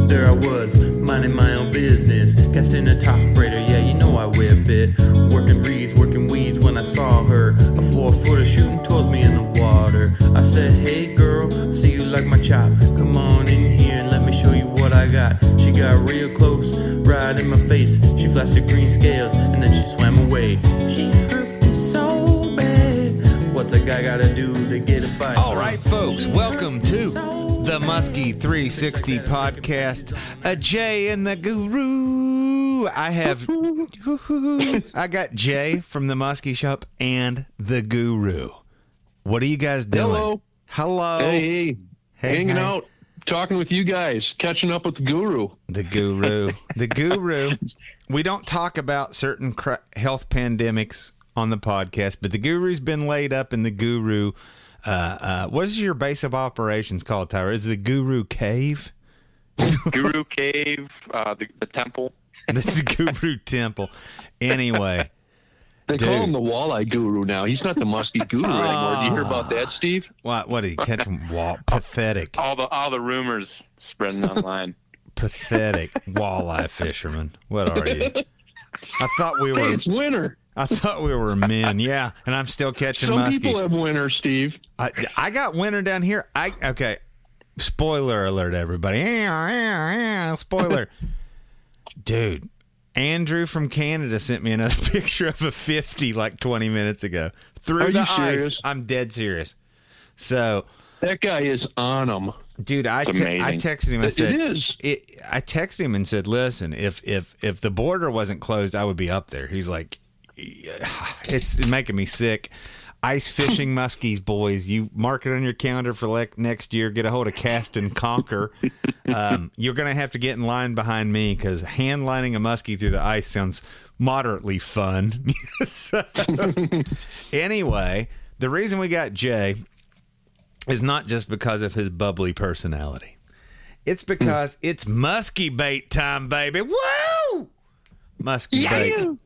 There I was, minding my own business, casting a top raider, yeah, you know I whip it. Working reeds, working weeds when I saw her, a 4-footer shooting towards me in the water. I said, hey girl, see you like my chop, come on in here and let me show you what I got. She got real close, right in my face, she flashed the green scales and then she swam away. She hurt me so bad, what's a guy gotta do to get a bite? All right, folks, welcome to the Muskie 360 podcast. A Jay and the Guru. I got Jay from the Muskie Shop and the Guru. What are you guys doing? Hello. Hey. Hanging out, talking with you guys, catching up with the Guru. The Guru. The Guru. We don't talk about certain health pandemics on the podcast, but the Guru's been laid up in the Guru. What is your base of operations called, Tyra? Is it the Guru Cave? Guru Cave, the temple. This is the Guru Temple. Anyway. They call him the Walleye Guru now. He's not the Muskie Guru anymore. Do you hear about that, Steve? What did he catch him? Pathetic. All the rumors spreading online. Pathetic walleye fisherman. What are you? I thought we were. Hey, it's winter. I thought we were men, yeah, and I'm still catching muskies. Some people have winter, Steve. I got winter down here. Okay, spoiler alert, everybody. Spoiler. Dude, Andrew from Canada sent me another picture of a 50 like 20 minutes ago. Through the ice. I'm dead serious. So that guy is on them. Dude, I texted him. I said, it is. I texted him and said, listen, if the border wasn't closed, I would be up there. He's like, it's making me sick. Ice fishing muskies, boys. You mark it on your calendar for next year. Get a hold of Cast and Conquer. You're going to have to get in line behind me because hand lining a muskie through the ice sounds moderately fun. So, anyway, the reason we got Jay is not just because of his bubbly personality. It's because it's muskie bait time, baby. Woo! Muskie bait.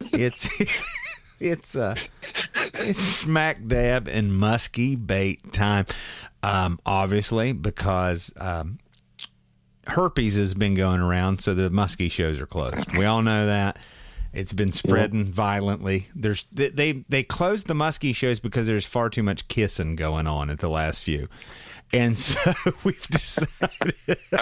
It's smack dab in muskie bait time. Obviously, because herpes has been going around, so the muskie shows are closed. We all know that. It's been spreading violently. They closed the muskie shows because there's far too much kissing going on at the last few. And so we've decided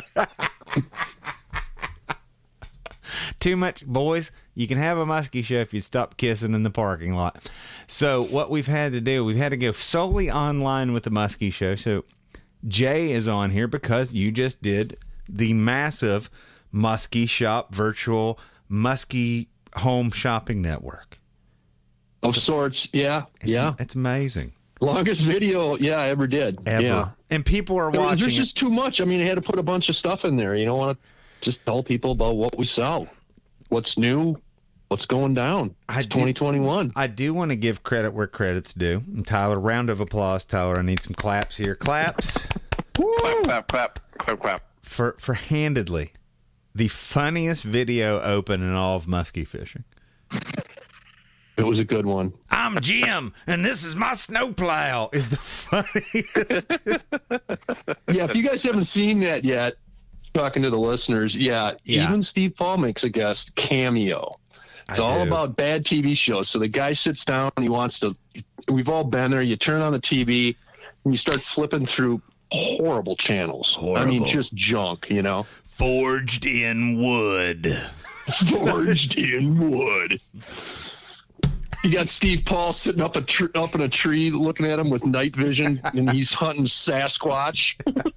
too much, boys. You can have a muskie show if you stop kissing in the parking lot. So what we've had to do, we've had to go solely online with the muskie show. So Jay is on here because you just did the massive Muskie Shop virtual muskie home shopping network. Of sorts, yeah. It's amazing. Longest video, I ever did. Ever. Yeah. And people are watching. There's just too much. I mean, I had to put a bunch of stuff in there. You don't want to just tell people about what we sell, what's new, what's going down. It's 2021. I do want to give credit where credit's due. And Tyler, round of applause, Tyler. I need some claps here. Claps. Clap, clap, clap, clap. For handedly the funniest video open in all of muskie fishing. It was a good one. I'm Jim, and this is my snowplow. Is the funniest. Yeah, if you guys haven't seen that yet, talking to the listeners, even Steve Paul makes a guest cameo. It's all about bad TV shows. So the guy sits down and he wants to. We've all been there. You turn on the TV and you start flipping through horrible channels. I mean, just junk, you know. Forged in wood. Forged in wood. You got Steve Paul sitting up in a tree looking at him with night vision, and he's hunting Sasquatch.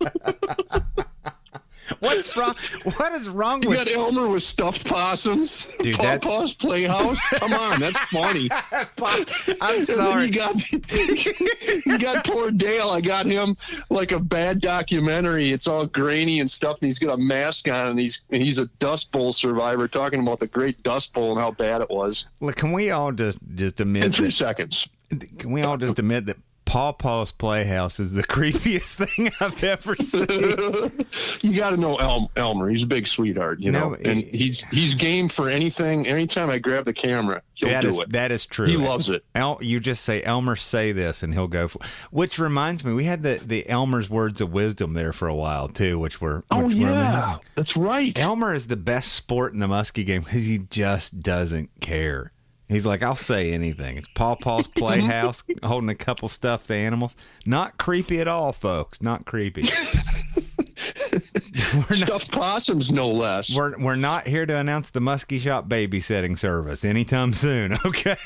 What's wrong? What is wrong with... You got Elmer with stuffed possums. Dude, Pawpaw's Playhouse. Come on, that's funny. I'm sorry. You got poor Dale. I got him like a bad documentary. It's all grainy and stuff, and he's got a mask on, and he's a Dust Bowl survivor talking about the Great Dust Bowl and how bad it was. Look, can we all just admit in 3 seconds? Can we all just admit that Pawpaw's Playhouse is the creepiest thing I've ever seen? You got to know Elmer. He's a big sweetheart, you know, and he's game for anything. Anytime I grab the camera, he'll do it. That is true. He loves it. You just say, Elmer, say this, and he'll go for. Which reminds me, we had the Elmer's words of wisdom there for a while too, which were. Yeah, that's right. Elmer is the best sport in the Muskie game because he just doesn't care. He's like, I'll say anything. It's Paw Paw's Playhouse, holding a couple stuffed animals. Not creepy at all, folks. Not creepy. Stuffed possums, no less. We're not here to announce the Muskie Shop babysitting service anytime soon. Okay.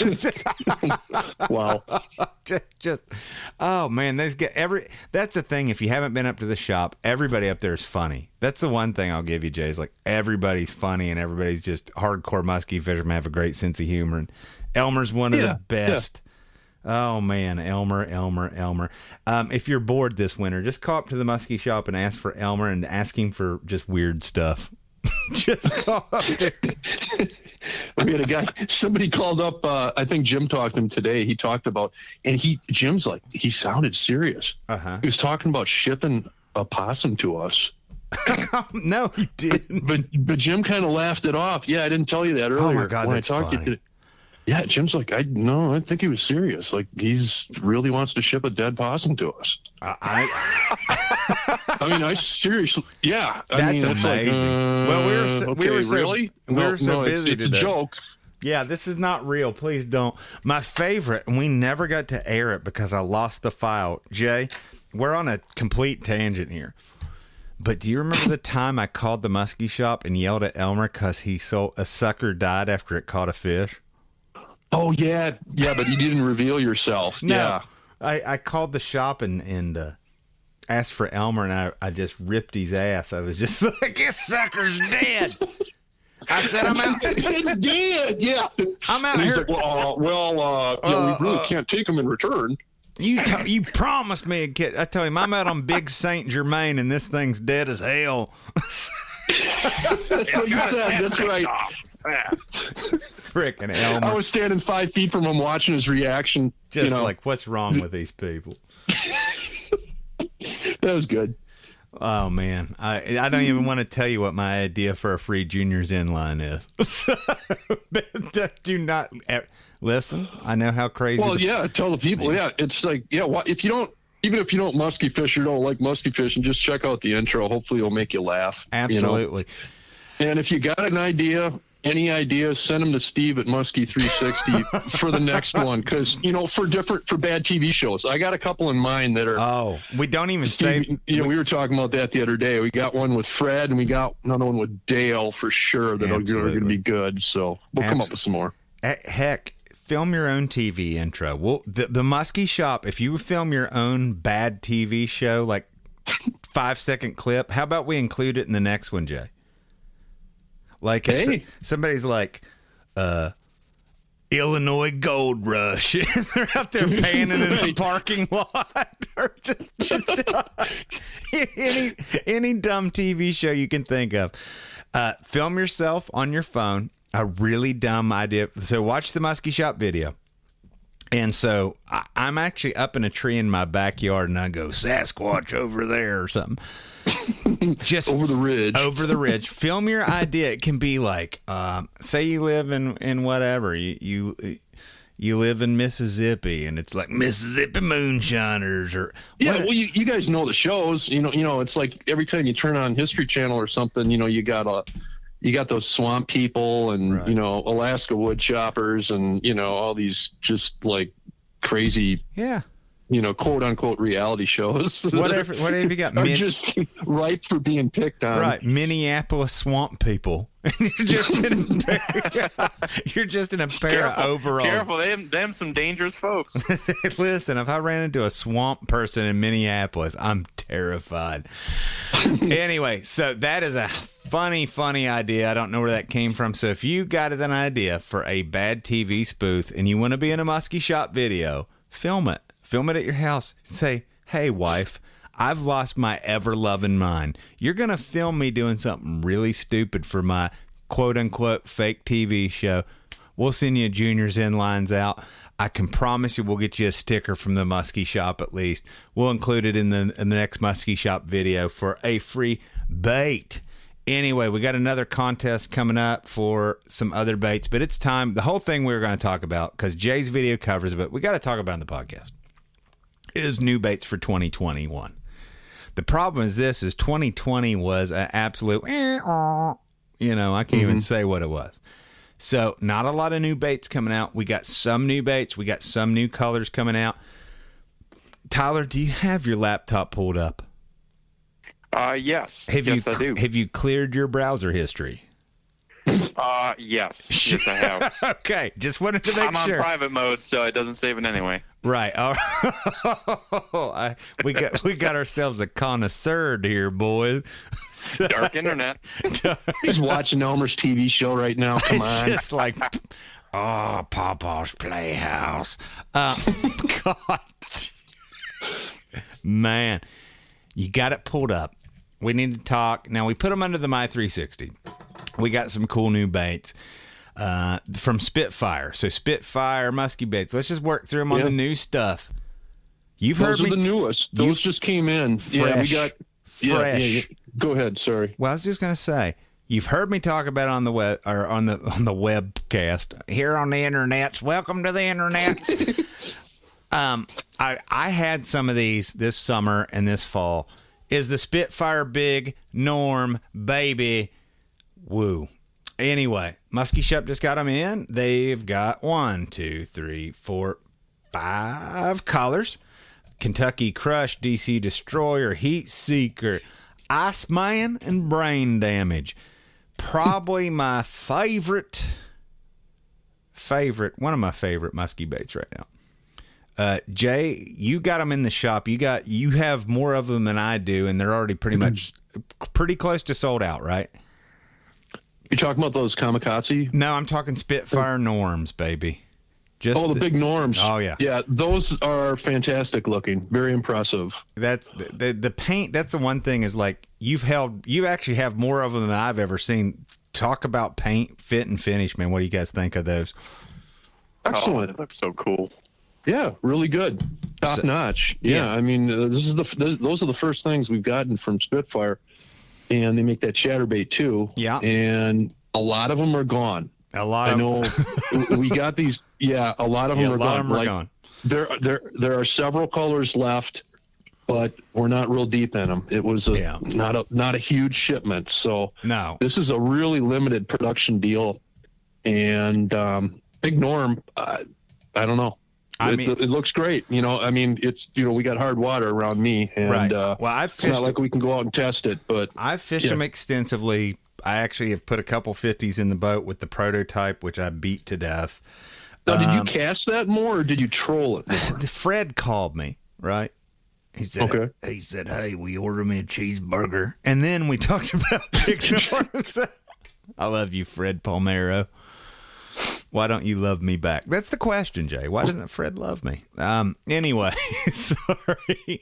Wow. Just oh man, that's the thing. If you haven't been up to the shop, everybody up there is funny. That's the one thing I'll give you, Jay. Is like everybody's funny and everybody's just hardcore muskie fishermen, have a great sense of humor. And Elmer's one of the best. Yeah. Oh man, Elmer. If you're bored this winter, just call up to the Muskie Shop and ask for Elmer and ask him for just weird stuff. Just call up there. We had a guy, somebody called up, I think Jim talked to him today. He talked about, and Jim's like, he sounded serious. He was talking about shipping a possum to us. No, he didn't. But Jim kind of laughed it off. Yeah, I didn't tell you that earlier. Oh my God, that's funny. Yeah, Jim's like, I think he was serious. Like, he's really wants to ship a dead possum to us. I mean, I seriously, yeah. That's amazing. Well, we were so busy it's today. A joke. Yeah, this is not real. Please don't. My favorite, and we never got to air it because I lost the file. Jay, we're on a complete tangent here. But do you remember the time I called the Muskie Shop and yelled at Elmer because a sucker died after it caught a fish? Oh, yeah, but you didn't reveal yourself. No, yeah. I called the shop and asked for Elmer, and I just ripped his ass. I was just like, this sucker's dead. I said, I'm out. It's dead, yeah. I'm out and here. He's like, we really can't take him in return. You promised me a kid. I told him, I'm out on Big St. Germain, and this thing's dead as hell. That's what you said. That's right. Frickin' Elmer. I was standing 5 feet from him watching his reaction. Just like, what's wrong with these people? That was good. Oh, man. I don't even want to tell you what my idea for a free Juniors Inline is. Do not listen. I know how crazy. Well, tell the people. Yeah, it's like, even if you don't musky fish or don't like musky fishing, just check out the intro. Hopefully it'll make you laugh. Absolutely. And if you got an idea, any ideas, send them to Steve at Muskie 360 for the next one. Because, for bad TV shows, I got a couple in mind that are. Oh, we don't even Steve, we were talking about that the other day. We got one with Fred and we got another one with Dale for sure that are going to be good. So we'll come up with some more. Heck, film your own TV intro. Well, the Muskie Shop, if you film your own bad TV show, like 5-second clip, how about we include it in the next one, Jay? Like if somebody's like, Illinois Gold Rush, and they're out there panning in a parking lot, or just any dumb TV show you can think of. Film yourself on your phone. A really dumb idea. So watch the Muskie Shop video. And so I'm actually up in a tree in my backyard, and I go, Sasquatch over there or something. Just over the ridge. Film your idea. It can be like, say you live in whatever you live in Mississippi, and it's like Mississippi Moonshiners or well, you guys know the shows. It's like every time you turn on History Channel or something, you got those swamp people and right. Alaska wood choppers and all these just like crazy quote unquote reality shows. Whatever you got, just ripe for being picked on. Right, Minneapolis swamp people. You're just in a pair of overalls. Careful, them some dangerous folks. Listen, if I ran into a swamp person in Minneapolis, I'm terrified. Anyway, so that is a funny idea. I don't know where that came from. So if you got an idea for a bad TV spoof and you want to be in a Muskie Shop video, film it. Film it at your house. Say, hey, wife, I've lost my ever-loving mind. You're going to film me doing something really stupid for my quote-unquote fake TV show. We'll send you Junior's Inlines out. I can promise you we'll get you a sticker from the Muskie Shop at least. We'll include it in the next Muskie Shop video for a free bait. Anyway, we got another contest coming up for some other baits, but it's time. The whole thing we were going to talk about, because Jay's video covers it, but we got to talk about it in the podcast, is new baits for 2021. The problem is 2020 was an absolute, I can't even say what it was. So not a lot of new baits coming out. We got some new baits. We got some new colors coming out. Tyler, do you have your laptop pulled up? Yes. I do. Have you cleared your browser history? Yes. Yes, I have. Okay. Just wanted to make sure. I'm on private mode, so it doesn't save it anyway. Right. All right. We got ourselves a connoisseur here, boys. Dark internet. He's watching Elmer's TV show right now. Come on. Just like, Papa's Playhouse. God. Man, you got it pulled up. We need to talk. Now, we put them under the My 360. We got some cool new baits from Spitfire. So Spitfire musky baits. Let's just work through them on the new stuff. Those are the newest. Those just came in. Fresh, yeah, we got fresh. Yeah. Go ahead. Sorry. Well, I was just gonna say, you've heard me talk about it on the web or on the webcast here on the internet. Welcome to the internet. I had some of these this summer and this fall. Is the Spitfire Big Norm baby? Woo. Anyway, Muskie Shop just got them in. They've got 1, 2, 3, 4, 5 colors. Kentucky Crush, DC Destroyer, Heat Seeker, Iceman, and Brain Damage. Probably my favorite, one of my favorite musky baits right now. Jay, you got them in the shop. You have more of them than I do, and they're already pretty close to sold out, right? You're talking about those Kamikaze? No, I'm talking Spitfire Norms, baby. Just the big Norms. Oh yeah, yeah. Those are fantastic looking. Very impressive. That's the paint. That's the one thing is like you actually have more of them than I've ever seen. Talk about paint, fit, and finish, man. What do you guys think of those? Excellent. It looks so cool. Yeah, really good, top notch. Yeah, I mean, those are the first things we've gotten from Spitfire, and they make that chatterbait too. Yeah, and a lot of them are gone. I know we got these. Yeah, a lot of them are gone. There are several colors left, but we're not real deep in them. It was not a huge shipment, so no. This is a really limited production deal, and Big Norm. I don't know. It looks great. I mean, it's, we got hard water around me, and right. Well, it's not like we can go out and test it, but I've fished them extensively. I actually have put a couple 50s in the boat with the prototype, which I beat to death. Now, did you cast that more, or did you troll it more? Fred called me, right? He said, hey, will you order me a cheeseburger? And then we talked about Big Norms. I love you, Fred Palmero. Why don't you love me back? That's the question, Jay. Why doesn't Fred love me? Anyway, sorry.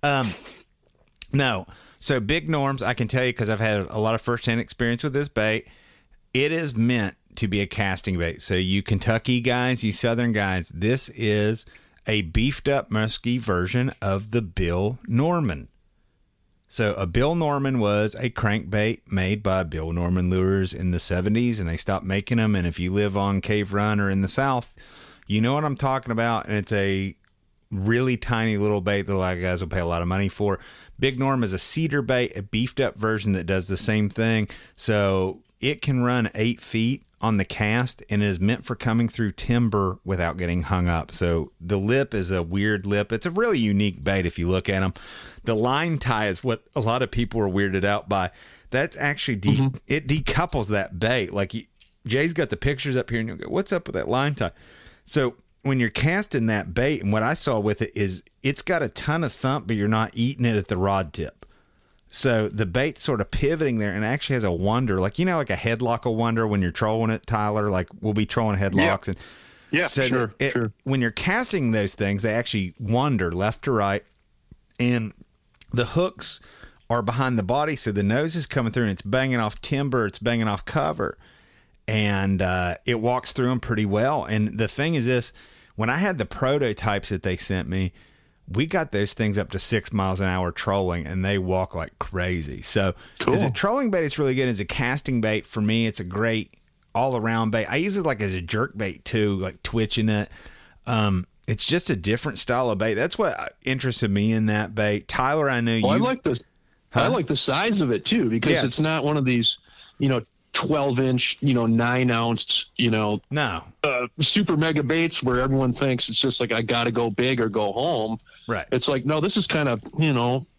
No. So Big Norms, I can tell you because I've had a lot of firsthand experience with this bait. It is meant to be a casting bait. So you Kentucky guys, you Southern guys, this is a beefed up musky version of the Bill Norman. So a Bill Norman was a crankbait made by Bill Norman Lures in the 70s, and they stopped making them. And if you live on Cave Run or in the South, you know what I'm talking about. And it's a really tiny little bait that a lot of guys will pay a lot of money for. Big Norm is a cedar bait, a beefed up version that does the same thing. So it can run 8 feet on the cast and is meant for coming through timber without getting hung up. So the lip is a weird lip. It's a really unique bait if you look at them. The line tie is what a lot of people are weirded out by. That's actually, it decouples that bait. Like Jay's got the pictures up here and you'll go, what's up with that line tie? So when you're casting that bait, and what I saw with it is it's got a ton of thump, but you're not eating it at the rod tip. So the bait's sort of pivoting there and actually has a wander, like, like a headlock will wander when you're trolling it, Tyler, like we'll be trolling headlocks. And so sure. When you're casting those things, they actually wander left to right, and the hooks are behind the body. So the nose is coming through and it's banging off timber. It's banging off cover, and it walks through them pretty well. And the thing is this, when I had the prototypes that they sent me, we got those things up to 6 miles an hour trolling, and they walk like crazy. So Cool. as a trolling bait, it's really good. As a casting bait, for me, it's a great all-around bait. I use it like as a jerk bait too, like twitching it. It's just a different style of bait. That's what interested me in that bait. Tyler, I know Well, I you. like the I like the size of it too, because Yeah. it's not one of these, 12-inch, 9-ounce, No, super mega baits where everyone thinks it's just like I got to go big or go home. right. It's like, no, this is kind of, I'm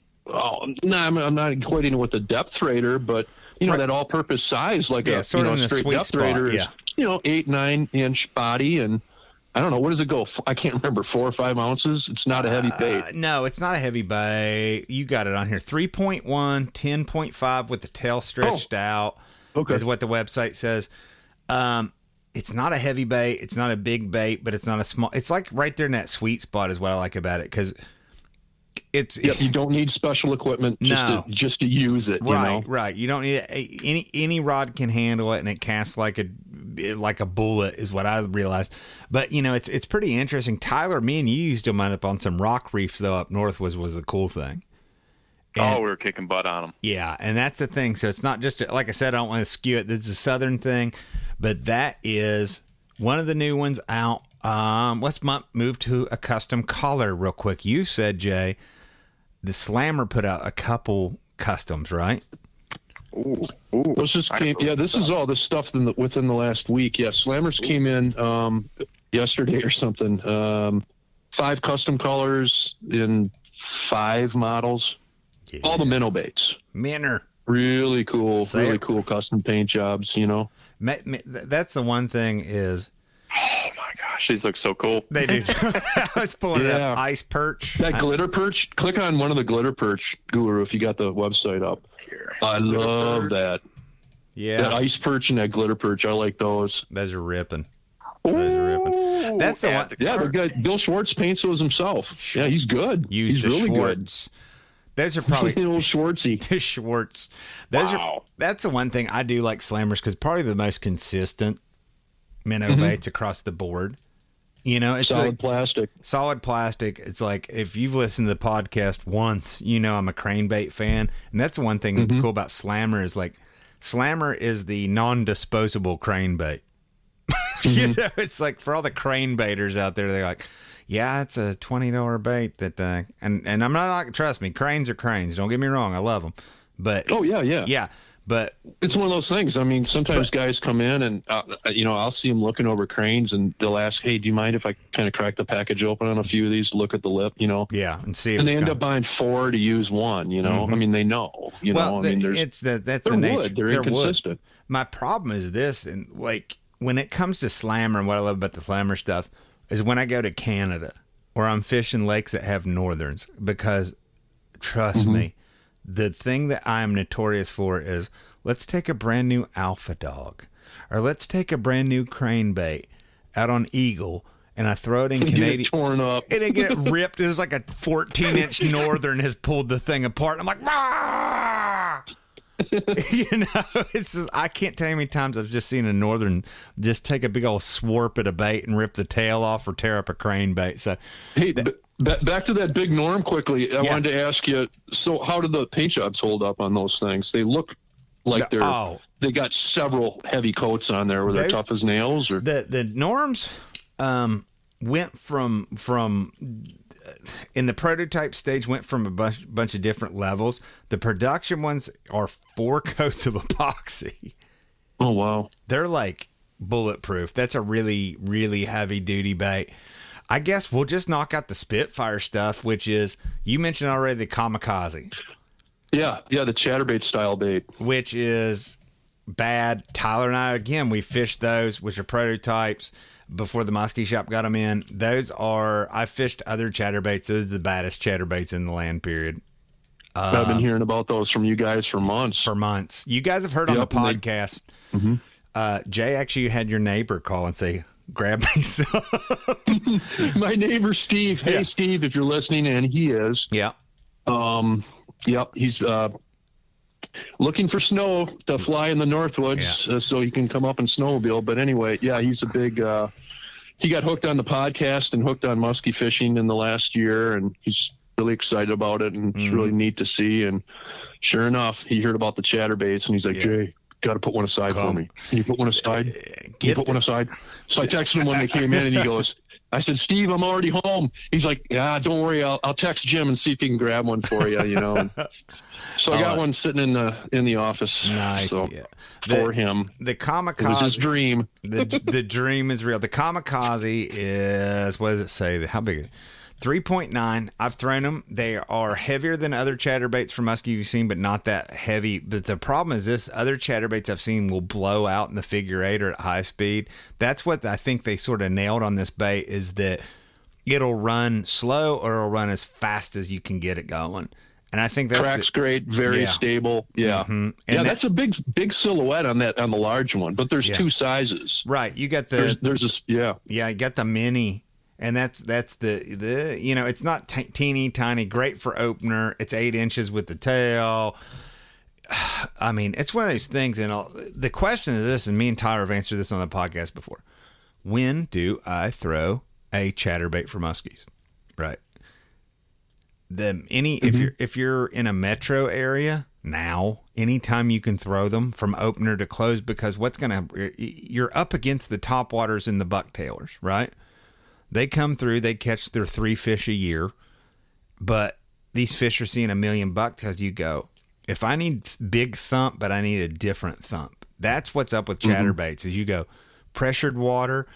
not equating it with the depth raider, but Right. that all-purpose size, like Yeah, a sort of in the straight sweet depth spot, raider is, yeah. 8-9-inch body, and I don't know, what does it go? I can't remember, 4 or 5 ounces. It's not a heavy bait. No, it's not a heavy bait. You got it on here. 3.1, 10.5 with the tail stretched out. Okay. Is what the website says. It's not a heavy bait. It's not a big bait, but it's not a small. It's like right there in that sweet spot is what I like about it, because it's Yep, you don't need special equipment just to use it. right. You don't need any rod can handle it, and it casts like a bullet is what I realized. But it's pretty interesting. Tyler, me and you used them up on some rock reefs though up north was a cool thing. Oh, we were kicking butt on them. Yeah, and that's the thing. So it's not just, like I said, I don't want to skew it. This is a southern thing, but that is one of the new ones out. Let's move to a custom collar real quick. You said, Jay, the Slammer put out a couple customs, right? Ooh. This just came. Yeah, this is all this stuff within the last week. Yeah, Slammers came in yesterday or something. 5 custom colors in 5 models. Yeah. All the minnow baits. Minner. Really cool. Say Really it. cool custom paint jobs. That's the one thing is Oh my gosh, these look so cool. they do. I was pulling it Yeah. up. Ice perch. That glitter perch. Click on one of the glitter perch, Guru, if you got the website up. Here. I love that. Yeah, That ice perch and that glitter perch. I like those. those are ripping. Those are ripping. That's the one. Yeah, the guy Bill Schwartz paints those himself. Yeah, he's good. Use He's the really Schwartz. Those are probably good. Little Schwartzy. the Schwartz. Those Wow. that's the one thing I do like Slammers, because probably the most consistent minnow baits across the board. It's Solid like plastic. solid plastic. It's like if you've listened to the podcast once, I'm a crankbait fan, and that's the one thing that's cool about Slammer is like Slammer is the non-disposable crankbait. It's like for all the cranebaiters out there, they're like, yeah, it's a $20 bait that, and I'm not, trust me, cranes are cranes. Don't get me wrong, I love them, but Oh yeah. yeah, but It's one of those things. I mean, sometimes guys come in and I'll see them looking over cranes, and they'll ask, "Hey, do you mind if I kind of crack the package open on a few of these? Look at the lip, yeah, and see if And they it's end got- up buying 4 to use 1. I mean, they know. well, I mean, there's it's that's they're the nature. wood. They're inconsistent. Wood. My problem is this, and like when it comes to Slammer, and what I love about the Slammer stuff is when I go to Canada or I'm fishing lakes that have northerns, because trust me, the thing that I am notorious for is let's take a brand new Alpha Dog, or let's take a brand new crankbait out on Eagle, and I throw it in Get Canadian. it torn up. And it get ripped. It was like a 14-inch northern has pulled the thing apart. I'm like, "Rah!" It's just, I can't tell you how many times I've just seen a northern just take a big old swarp at a bait and rip the tail off or tear up a crankbait. So Hey, back to that big Norm quickly. I wanted to ask you. So, how did the paint jobs hold up on those things? They look like they got several heavy coats on there. Were they tough as nails? Or the norms went from in the prototype stage went from a bunch of different levels. The production ones are 4 coats of epoxy. oh wow, They're like bulletproof. That's a really, really heavy duty bait. I guess we'll just knock out the Spitfire stuff, which is, you mentioned already, the Kamikaze, yeah, the chatterbait style bait. which is bad. Tyler and I, again, we fished those, which are prototypes before the Muskie Shop got them in. Those are, I fished other chatterbaits. Those are the baddest chatterbaits in the land, period. I've been hearing about those from you guys for months. For months. You guys have heard on the Yep, and they- podcast. Jay, actually, you had your neighbor call and say, grab me some. My neighbor Steve. Hey, Yeah. Steve, if you're listening, and he is. Yeah. Yep, he's looking for snow to fly in the Northwoods, so he can come up and snowmobile. But anyway, yeah, he's a big he got hooked on the podcast and hooked on muskie fishing in the last year, and he's really excited about it, and it's really neat to see. And sure enough, he heard about the chatterbaits, and he's like, Jay, got to put one aside for me. Can you put one aside? Can you put one aside? So I texted him when they came in, and he goes, I said, Steve, I'm already home. He's like, yeah, don't worry. I'll text Jim and see if he can grab one for you, you know. And so I got one sitting in the office. Nice. So, for him. The kamikaze. It was his dream. The dream is real. The kamikaze is, what does it say? How big is it? 3.9. I've thrown them. They are heavier than other chatterbaits for muskie you've seen, but not that heavy. But the problem is this: other chatterbaits I've seen will blow out in the figure eight or at high speed. That's what I think they sort of nailed on this bait, is that it'll run slow or it'll run as fast as you can get it going. And I think that's cracks great, very stable. Yeah. Mm-hmm. That's a big silhouette on the large one, but there's two sizes. Right. You got the there's this you got the mini. And that's the you know, it's not teeny tiny, great for opener. It's 8 inches with the tail. I mean, it's one of those things. And the question is this, and me and Tyler have answered this on the podcast before: when do I throw a chatterbait for muskies? Right. If you're in a metro area now, anytime you can throw them from opener to close, because you're up against the topwaters and the bucktailers, right? They come through, they catch their 3 fish a year, but these fish are seeing a million bucktails. You go, if I need big thump, but I need a different thump. That's what's up with chatterbaits, is you go pressured water,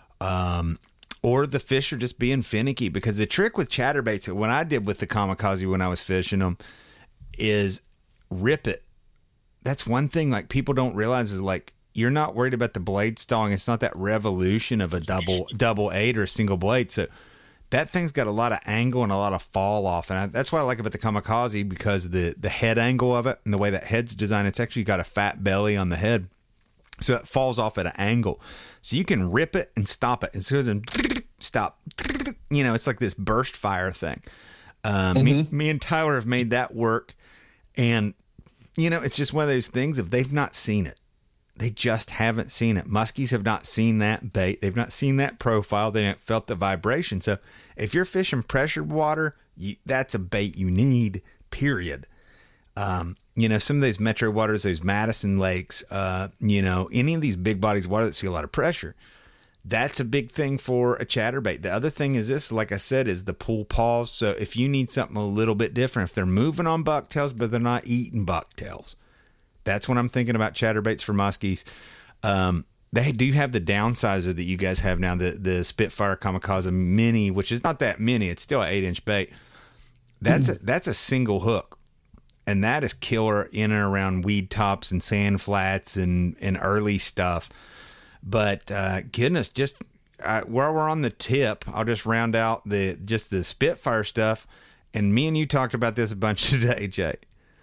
or the fish are just being finicky. Because the trick with chatterbaits, what I did with the kamikaze when I was fishing them, is rip it. That's one thing like people don't realize, is like, you're not worried about the blade stalling. It's not that revolution of a double eight or a single blade. So that thing's got a lot of angle and a lot of fall off. And that's what I like about the kamikaze, because the head angle of it and the way that head's designed, it's actually got a fat belly on the head. So it falls off at an angle. So you can rip it and stop it. And so it goes stop. You know, it's like this burst fire thing. Me and Tyler have made that work. And, you know, it's just one of those things, if they've not seen it, they just haven't seen it. Muskies have not seen that bait. They've not seen that profile. They haven't felt the vibration. So if you're fishing pressured water, that's a bait you need, period. You know, some of those metro waters, those Madison lakes, you know, any of these big bodies of water that see a lot of pressure, that's a big thing for a chatterbait. The other thing is this, like I said, is the pull pause. So if you need something a little bit different, if they're moving on bucktails, but they're not eating bucktails, that's when I'm thinking about chatterbaits for muskies. They do have the downsizer that you guys have now, the Spitfire Kamikaze Mini, which is not that mini. It's still an 8-inch bait. That's a single hook, and that is killer in and around weed tops and sand flats and early stuff. But goodness, just while we're on the tip, I'll just round out the Spitfire stuff. And me and you talked about this a bunch today, Jay.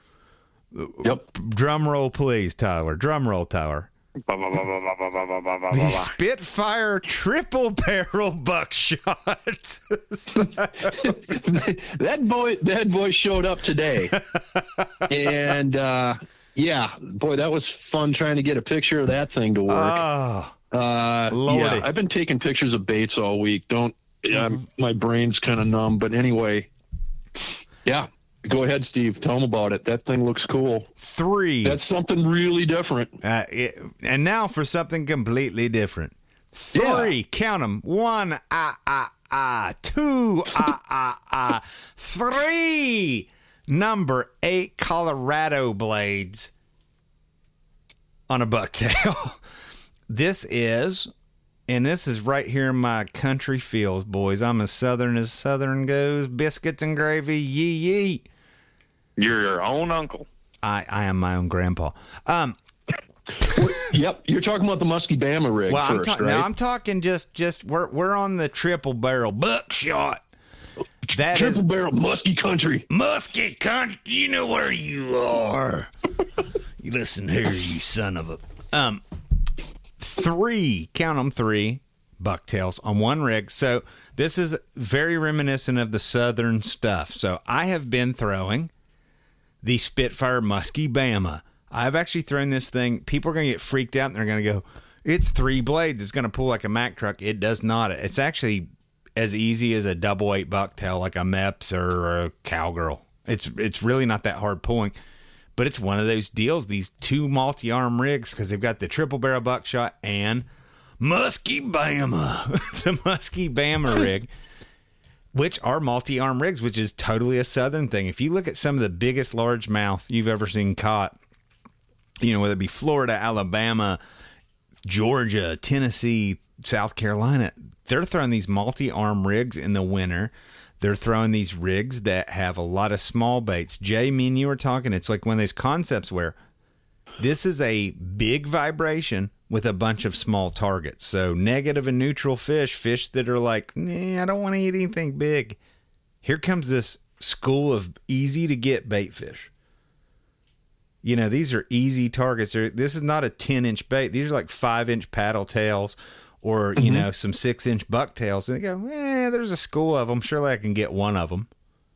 Yep. Drum roll, please, Tyler. Drum roll, Tyler. The Spitfire triple barrel buckshot. that boy showed up today, and yeah, boy, that was fun trying to get a picture of that thing to work. Oh, Lordy. Yeah, I've been taking pictures of baits all week. My brain's kind of numb, but anyway, yeah. Go ahead, Steve. Tell them about it. That thing looks cool. 3. That's something really different. And now for something completely different. 3. Count them. 1, 2, 3. Number 8 Colorado blades on a bucktail. This is right here in my country fields, boys. I'm as southern goes. Biscuits and gravy, yee. You're your own uncle. I am my own grandpa. Yep, you're talking about the Muskie Bama rig first, right? No, I'm talking just we're on the triple barrel buckshot. That triple barrel Muskie country. Muskie country, you know where you are. You listen here, you son of a 3, count them, 3 bucktails on one rig. So this is very reminiscent of the southern stuff. So I have been throwing the Spitfire Muskie Bama. I've actually thrown this thing. People are going to get freaked out and they're going to go, It's 3 blades. It's going to pull like a Mack truck. It does not. It's actually as easy as a double 8 bucktail, like a Mepps or a Cowgirl. It's really not that hard pulling, but it's one of those deals. These 2 multi-arm rigs, because they've got the triple barrel buckshot and Muskie Bama, the Muskie Bama rig, which are multi-arm rigs, which is totally a Southern thing. If you look at some of the biggest largemouth you've ever seen caught, whether it be Florida, Alabama, Georgia, Tennessee, South Carolina, they're throwing these multi-arm rigs in the winter. They're throwing these rigs that have a lot of small baits. Jay, me and you were talking, it's like one of those concepts where this is a big vibration with a bunch of small targets. So negative and neutral fish that are like, I don't want to eat anything big. Here comes this school of easy to get bait fish. These are easy targets. This is not a 10-inch bait. These are like 5-inch paddle tails or, some 6-inch bucktails. And they go, there's a school of them. Surely I can get one of them.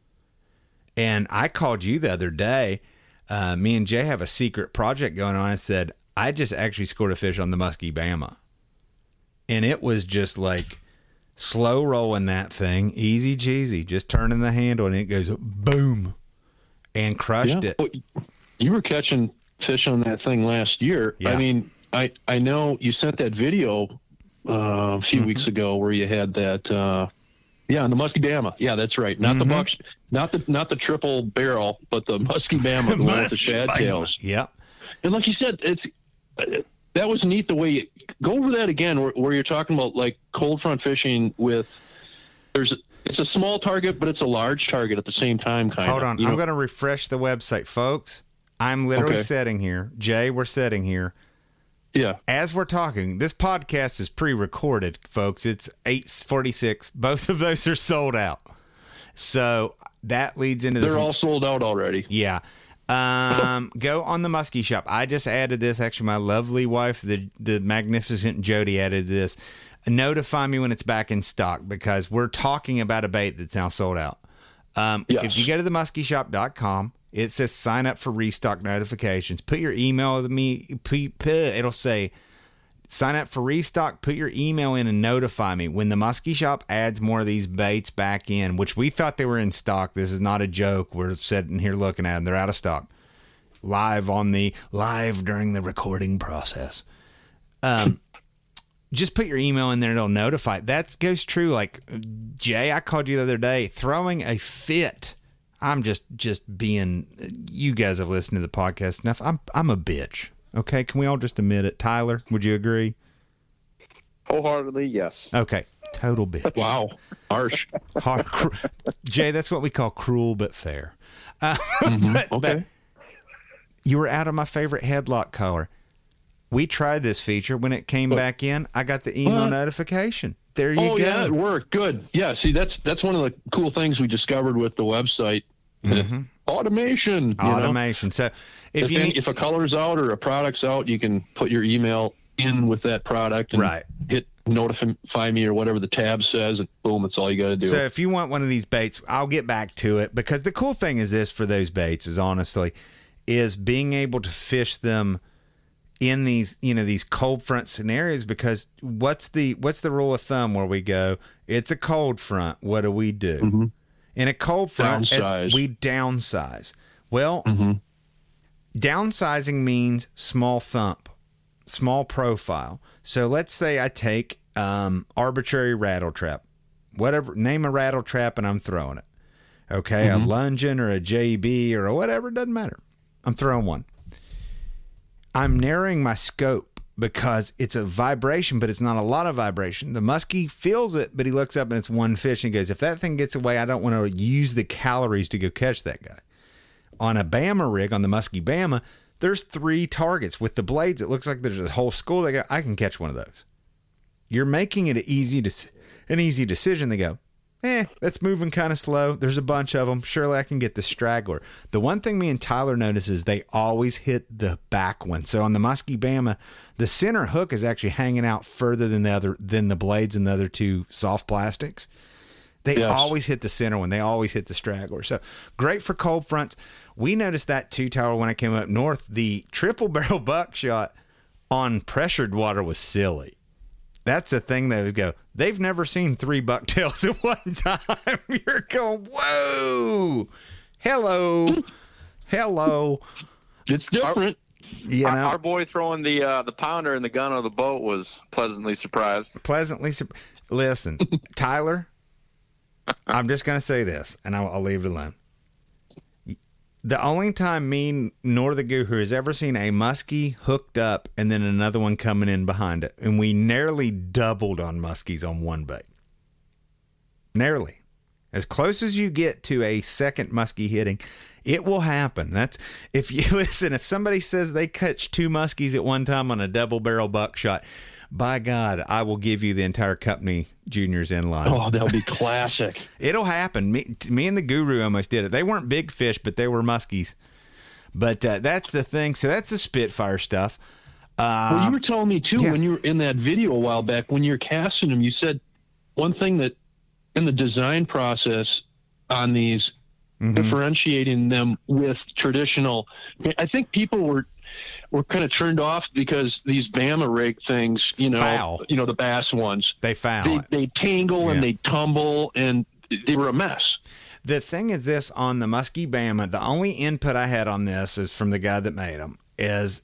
And I called you the other day. Me and Jay have a secret project going on. I said, I just actually scored a fish on the Muskie Bama. And it was just like slow rolling that thing. Easy cheesy. Just turning the handle and it goes boom and crushed it. You were catching fish on that thing last year. Yeah. I mean, I know you sent that video a few weeks ago where you had that, on the Muskie Bama. Yeah, that's right. Not the buck, not the triple barrel, but the Muskie Bama, the one with the shad tails. Yep. And like you said, that was neat the way you go over that again, where you're talking about like cold front fishing with it's a small target, but it's a large target at the same time. Hold on. I'm going to refresh the website, folks. I'm literally sitting here. Jay, we're sitting here. Yeah. As we're talking, this podcast is pre-recorded, folks. It's 8:46. Both of those are sold out. So that leads into this. They're all sold out already. Yeah. Go on the Muskie Shop. I just added this. Actually, my lovely wife, the magnificent Jody, added this. Notify me when it's back in stock, because we're talking about a bait that's now sold out. Yes. If you go to the muskieshop.com, it says sign up for restock notifications. Put your email with me. It'll say sign up for restock. Put your email in and notify me when the Muskie Shop adds more of these baits back in, which we thought they were in stock. This is not a joke. We're sitting here looking at them. They're out of stock. Live during the recording process. Just put your email in there and it'll notify. That goes true. Like Jay, I called you the other day throwing a fit. I'm just being, you guys have listened to the podcast enough. I'm a bitch. Okay. Can we all just admit it? Tyler, would you agree? Wholeheartedly, yes. Okay. Total bitch. Wow. Harsh. Jay, that's what we call cruel but fair. Okay. You were out of my favorite headlock color. We tried this feature. When it came back in, I got the email notification. There you go. Oh, yeah, it worked. Good. Yeah, see, that's one of the cool things we discovered with the website. Automation. Automation. So if a color's out or a product's out, you can put your email in with that product and hit notify me or whatever the tab says, and boom, that's all you got to do. So if you want one of these baits, I'll get back to it, because the cool thing is this for those baits is being able to fish them in these, these cold front scenarios, because what's the rule of thumb where we go, it's a cold front, what do we do? In a cold front, we downsize. Well, downsizing means small thump, small profile. So let's say I take arbitrary rattle trap, whatever, name a rattle trap and I'm throwing it. Okay, a Lungin or a JB or whatever, it doesn't matter. I'm throwing one. I'm narrowing my scope because it's a vibration, but it's not a lot of vibration. The muskie feels it, but he looks up and it's one fish and he goes, if that thing gets away, I don't want to use the calories to go catch that guy. On a Bama rig, on the Muskie Bama, there's 3 targets. With the blades, it looks like there's a whole school. They go, I can catch one of those. You're making it an easy decision. They go, that's moving kind of slow. There's a bunch of them. Surely I can get the straggler. The one thing me and Tyler notice is they always hit the back one. So on the Muskie Bama, the center hook is actually hanging out further than the blades and the other 2 soft plastics. They always hit the center one. They always hit the straggler. So great for cold fronts. We noticed that too, Tyler, when I came up north. The triple barrel buckshot on pressured water was silly. That's the thing they would go, they've never seen 3 bucktails at one time. You're going, whoa, hello. It's different. You know, our boy throwing the pounder in the gun of the boat was pleasantly surprised. Listen, Tyler, I'm just going to say this, and I'll leave it alone. The only time me nor the Guru has ever seen a muskie hooked up and then another one coming in behind it, and we nearly doubled on muskies on one bait. Nearly. As close as you get to a second muskie hitting, it will happen. That's if you listen. If somebody says they catch 2 muskies at one time on a double barrel buckshot, by God, I will give you the entire company juniors in line. Oh, that'll be classic. It'll happen. Me and the Guru almost did it. They weren't big fish, but they were muskies. But that's the thing. So that's the Spitfire stuff. Well, you were telling me too when you were in that video a while back when you're casting them. You said one thing that in the design process on these, differentiating them with traditional. I think people were kind of turned off because these Bama rig things, foul. The bass ones, they foul. They tangle and they tumble and they were a mess. The thing is this on the Muskie Bama, the only input I had on this is from the guy that made them is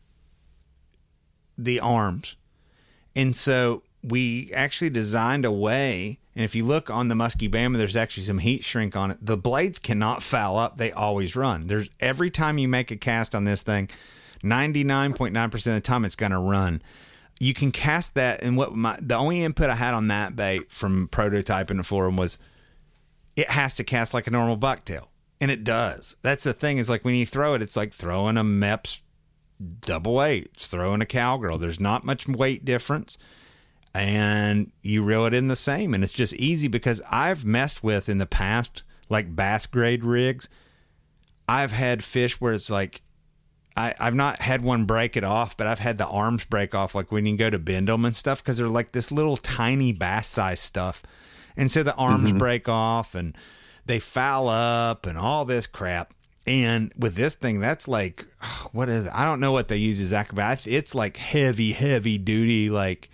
the arms. And so we actually designed a way, and if you look on the Muskie Bama, there's actually some heat shrink on it. The blades cannot foul up. They always run. There's every time you make a cast on this thing, 99.9% of the time it's going to run. You can cast that, and the only input I had on that bait from prototyping it for him was it has to cast like a normal bucktail, and it does. That's the thing is like when you throw it, it's like throwing a Mepps double 8. It's throwing a Cowgirl. There's not much weight difference, and you reel it in the same, and it's just easy because I've messed with in the past like bass grade rigs. I've had fish where it's like I've not had one break it off, but I've had the arms break off, like when you go to bend them and stuff, because they're like this little tiny bass size stuff. And so the arms break off and they foul up and all this crap. And with this thing, that's like, what is it? I don't know what they use exactly, but it's like heavy duty, like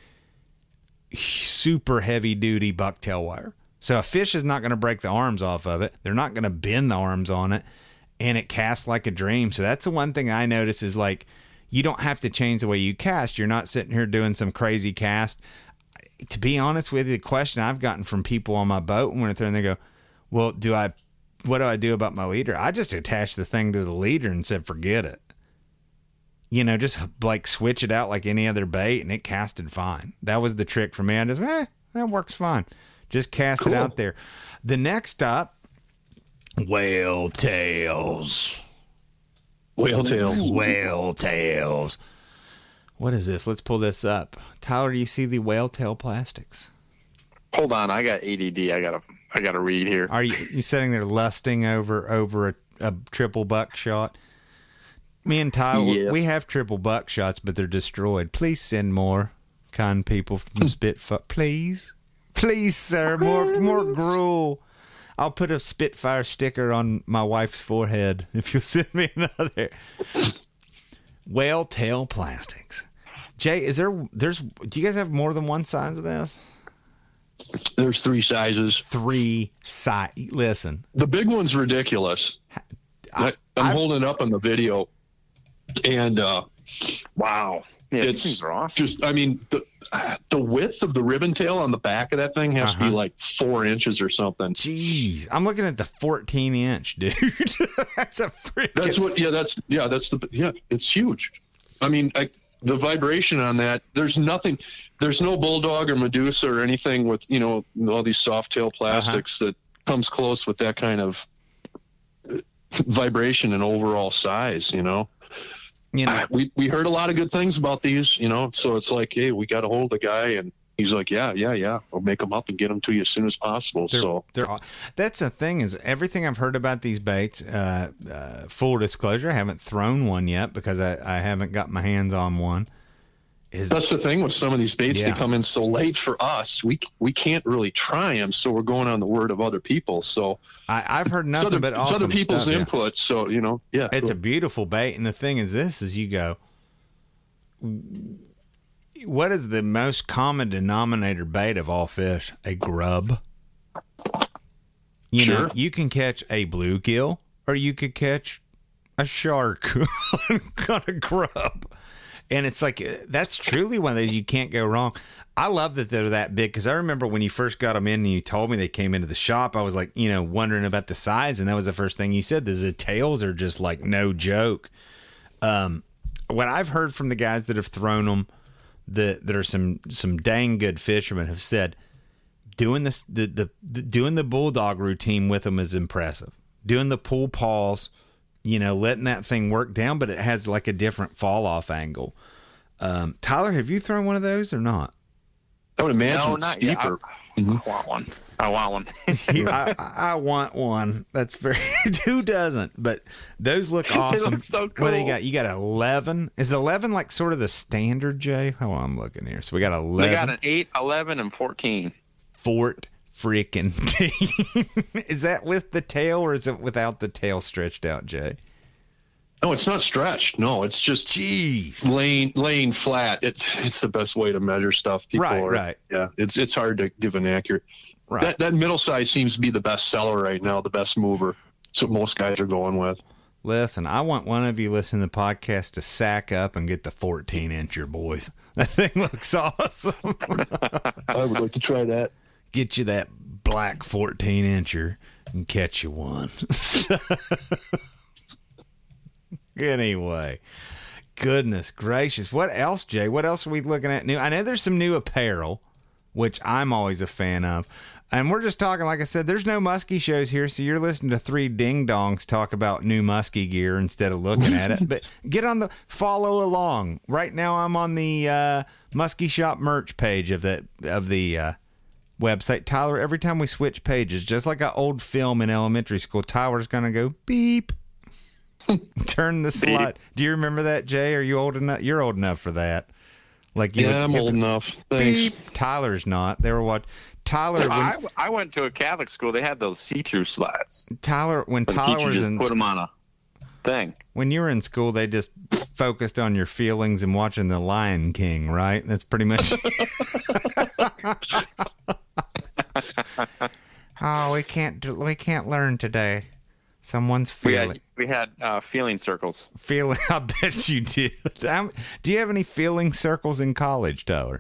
super heavy duty bucktail wire. So a fish is not going to break the arms off of it. They're not going to bend the arms on it. And it casts like a dream. So that's the one thing I notice is like, you don't have to change the way you cast. You're not sitting here doing some crazy cast. To be honest with you, the question I've gotten from people on my boat when they're there and they go, well, what do I do about my leader? I just attach the thing to the leader and said, forget it. Just like switch it out like any other bait, and it casted fine. That was the trick for me. I just, that works fine. Just cast it out there. The next up, whale tails. What is this? Let's pull this up. Tyler, do you see the whale tail plastics? Hold on, I got ADD. I gotta read here. Are you sitting there lusting over a triple buckshot? Me and Tyler, we have triple buckshots, but they're destroyed. Please send more, kind people from Spitfire. Please, sir, more gruel. I'll put a Spitfire sticker on my wife's forehead if you'll send me another. Whale tail plastics. Jay, do you guys have more than one size of this? There's 3 sizes. Listen. The big one's ridiculous. I'm holding it up on the video, and wow. Yeah, these are awesome. Just, the width of the ribbon tail on the back of that thing has to be like 4 inches or something. Jeez, I'm looking at the 14-inch, dude. That's a freaking. It's huge. The vibration on that. There's no Bulldog or Medusa or anything with all these soft tail plastics that comes close with that kind of vibration and overall size. We heard a lot of good things about these, so it's like, hey, we got a hold of the guy, and he's like, yeah, I'll make them up and get them to you as soon as possible. That's the thing is everything I've heard about these baits, full disclosure, I haven't thrown one yet because I haven't got my hands on one. That's the thing with some of these baits, they come in so late for us. We can't really try them, so we're going on the word of other people. So I've heard nothing but awesome other people's stuff, input. So it's a beautiful bait, and the thing is, this is you go. what is the most common denominator bait of all fish? A grub. You know, you can catch a bluegill, or you could catch a shark on a grub. And it's like, that's truly one of those you can't go wrong. I love that they're that big, because I remember when you first got them in and you told me they came into the shop, I was like, you know, wondering about the size. And that was the first thing you said. The tails are just like no joke. What I've heard from the guys that have thrown them, that are some dang good fishermen, have said doing this, doing the bulldog routine with them is impressive. Doing the pull paws, you know, letting that thing work down, but it has like a different fall off angle. Tyler, have you thrown one of those or not? I would imagine No, it's not yet. steeper. I want one. I want one. I want one. That's very. Who doesn't? But those look awesome. look so cool. What do you got? You got 11. Is 11 like sort of the standard, Jay? Hold on, I'm looking here. So we got 11. They got an 8, 11, and 14. Fort freaking team. Is that with the tail, or is it without the tail stretched out, Jay? No, it's not stretched. No, it's just laying flat. It's the best way to measure stuff. Right. Yeah, it's hard to give an accurate. Right. That middle size seems to be the best seller right now, the best mover. That's what most guys are going with. Listen, I want one of you listening to the podcast to sack up and get the 14-incher, boys. That thing looks awesome. I would like to try that. Get you that black 14-incher and catch you one. Anyway, goodness gracious. What else, Jay? What else are we looking at new? I know there's some new apparel, which I'm always a fan of. And we're just talking, like I said, there's no muskie shows here, so you're listening to three ding-dongs talk about new muskie gear instead of looking at it. But follow along. Right now I'm on the Muskie Shop merch page of the website. Tyler, every time we switch pages, just like an old film in elementary school, Tyler's going to go beep. Turn the slide. Do you remember that, Jay? Are you old enough? You're old enough for that. Like I'm old enough. Thanks. Beep. Tyler's not. They were what? Tyler. I went to a Catholic school. They had those see-through slides. Tyler, when Tyler was in, put them on a thing. When you were in school, they just focused on your feelings and watching The Lion King, right? That's pretty much. Oh, we can't learn today. Someone's feeling. We had feeling circles. I bet you did. Do you have any feeling circles in college, Tyler?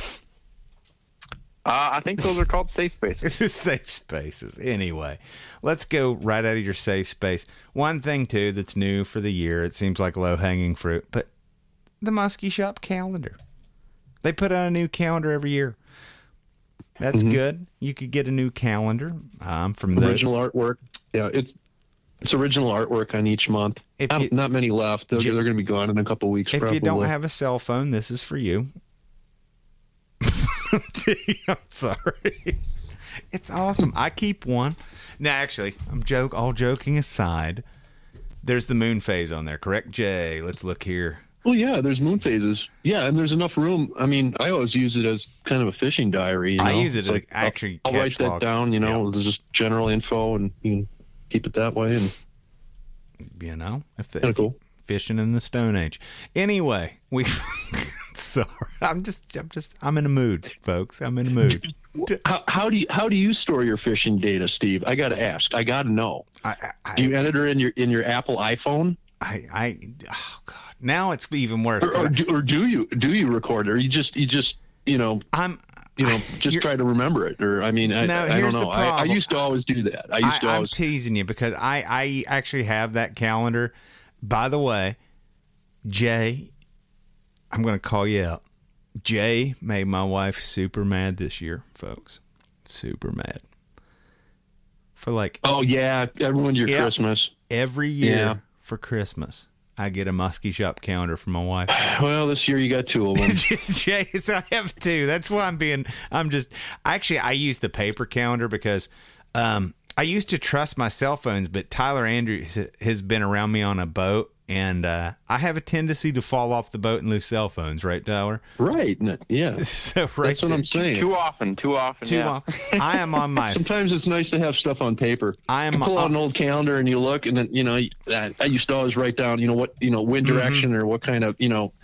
I think those are called safe spaces. Safe spaces. Anyway, let's go right out of your safe space. One thing, too, that's new for the year, it seems like low-hanging fruit, but the Muskie Shop calendar. They put out a new calendar every year. That's good. You could get a new calendar from the original artwork. Yeah, it's original artwork on each month. Not many left. They're going to be gone in a couple of weeks. If you don't have a cell phone, this is for you. I'm sorry. It's awesome. I keep one. Now, actually, all joking aside, there's the moon phase on there, correct, Jay? Let's look here. Oh, yeah, there's moon phases. Yeah, and there's enough room. I mean, I always use it as kind of a fishing diary. I use it as actually I'll write that down, It's just general info, and you can keep it that way. And if cool. Fishing in the Stone Age. Anyway, sorry, I'm in a mood, folks. I'm in a mood. How do you store your fishing data, Steve? I got to ask. I got to know. Do you enter in your Apple iPhone? Oh God. Now it's even worse. Or do you record it? Or you just try to remember it? Or I don't know. I used to always do that. I'm teasing you because I actually have that calendar. By the way, Jay, I'm going to call you out. Jay made my wife super mad this year, folks. Super mad. For everyone Christmas. Every year for Christmas, I get a Muskie Shop calendar for my wife. Well, this year you got two of them. Jay, so I have two. That's why I use the paper calendar because I used to trust my cell phones, but Tyler Andrews has been around me on a boat, and I have a tendency to fall off the boat and lose cell phones, right, Tyler? Right, yeah. So that's what I'm saying. Too often. I am on my... Sometimes it's nice to have stuff on paper. You pull out an old calendar and you look, and then, I used to always write down, wind direction or what kind of,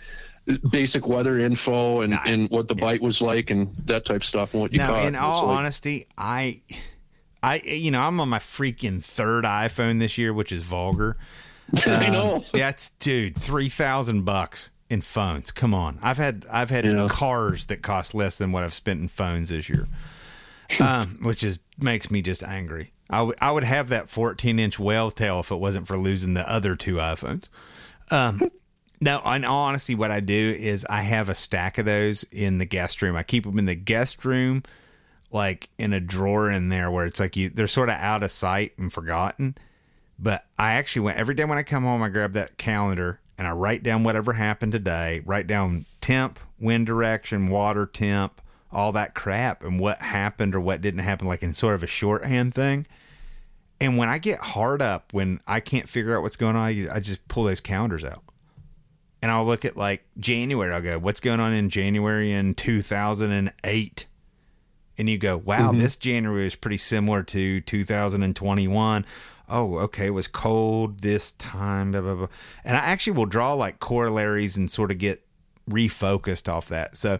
basic weather info and what the bite was like and that type of stuff. And what you caught. In all honesty, I'm on my freaking third iPhone this year, which is vulgar. I know. That's $3,000 in phones. Come on, I've had cars that cost less than what I've spent in phones this year, which makes me just angry. I would have that 14-inch whale tail if it wasn't for losing the other 2 iPhones. Now, in all honesty, what I do is I have a stack of those in the guest room. I keep them in the guest room, like in a drawer in there where it's like they're sort of out of sight and forgotten. But I actually every day when I come home, I grab that calendar and I write down whatever happened today, write down temp, wind direction, water temp, all that crap, and what happened or what didn't happen, like in sort of a shorthand thing. And when I get hard up, when I can't figure out what's going on, I just pull those calendars out. And I'll look at like January. I'll go, what's going on in January in 2008? And you go, wow, this January is pretty similar to 2021. Oh, okay, it was cold this time, blah, blah, blah. And I actually will draw like corollaries and sort of get refocused off that. So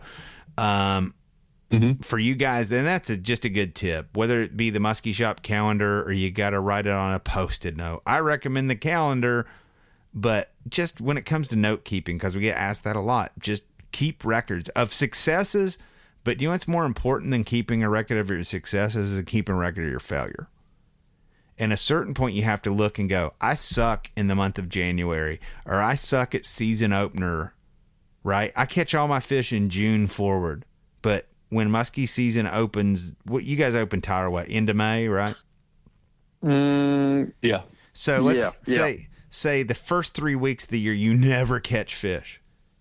for you guys, then that's just a good tip. Whether it be the Muskie Shop calendar or you got to write it on a Post-it note. I recommend the calendar, but just when it comes to note keeping, because we get asked that a lot, just keep records of successes. But you know what's more important than keeping a record of your successes is keeping a record of your failure. And at a certain point, you have to look and go, I suck in the month of January, or I suck at season opener, right? I catch all my fish in June forward. But when muskie season opens, what you guys open, Tyler, what, end of May, right? Yeah. So let's say the first 3 weeks of the year, you never catch fish.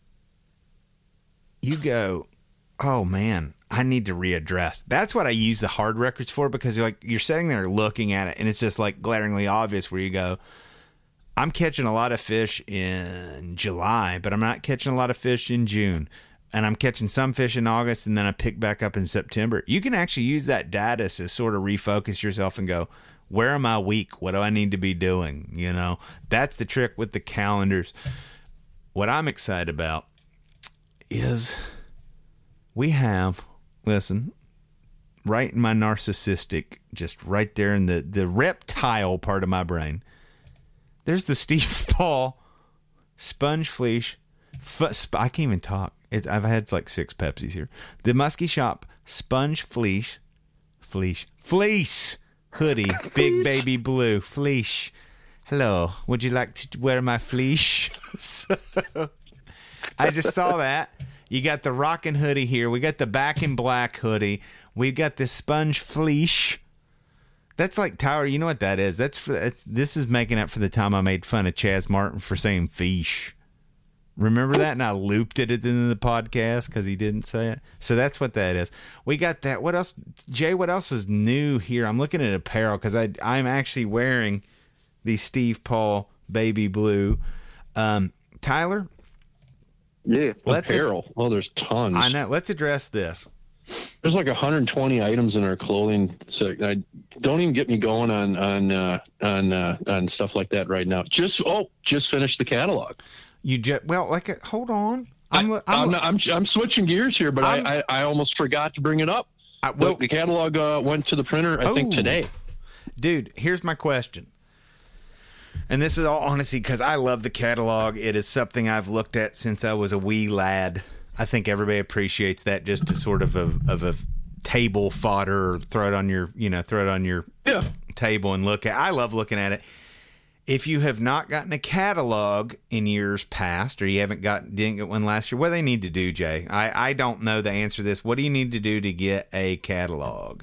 You go, oh man, I need to readdress. That's what I use the hard records for, because you're sitting there looking at it and it's just like glaringly obvious where you go, I'm catching a lot of fish in July, but I'm not catching a lot of fish in June. And I'm catching some fish in August, and then I pick back up in September. You can actually use that data to sort of refocus yourself and go, where am I weak? What do I need to be doing? You know, that's the trick with the calendars. What I'm excited about is we have, listen, right in my narcissistic, just right there in the reptile part of my brain, there's the Steve Paul sponge fleece. I can't even talk. I've had like 6 Pepsis here. The Muskie Shop sponge fleece hoodie, big baby blue fleece. Hello, would you like to wear my fleece? So, I just saw that. You got the rockin' hoodie here. We got the back in black hoodie. We've got the sponge fleece. That's like, Tyler, you know what that is? This is making up for the time I made fun of Chaz Martin for saying fish. Remember that? And I looped it into the podcast because he didn't say it. So that's what that is. We got that. What else? Jay, what else is new here? I'm looking at apparel because I'm actually wearing the Steve Paul baby blue. Tyler? Yeah, apparel. There's tons. I know. Let's address this. There's like 120 items in our clothing. So don't even get me going on stuff like that right now. Just finished the catalog. Hold on. I'm switching gears here, but I almost forgot to bring it up. The catalog went to the printer, I think, today. Dude, here's my question. And this is all honesty because I love the catalog. It is something I've looked at since I was a wee lad. I think everybody appreciates that, just to sort of a table fodder, or throw it on your table and look at. I love looking at it. If you have not gotten a catalog in years past, or you didn't get one last year, what do they need to do, Jay? I don't know the answer to this. What do you need to do to get a catalog?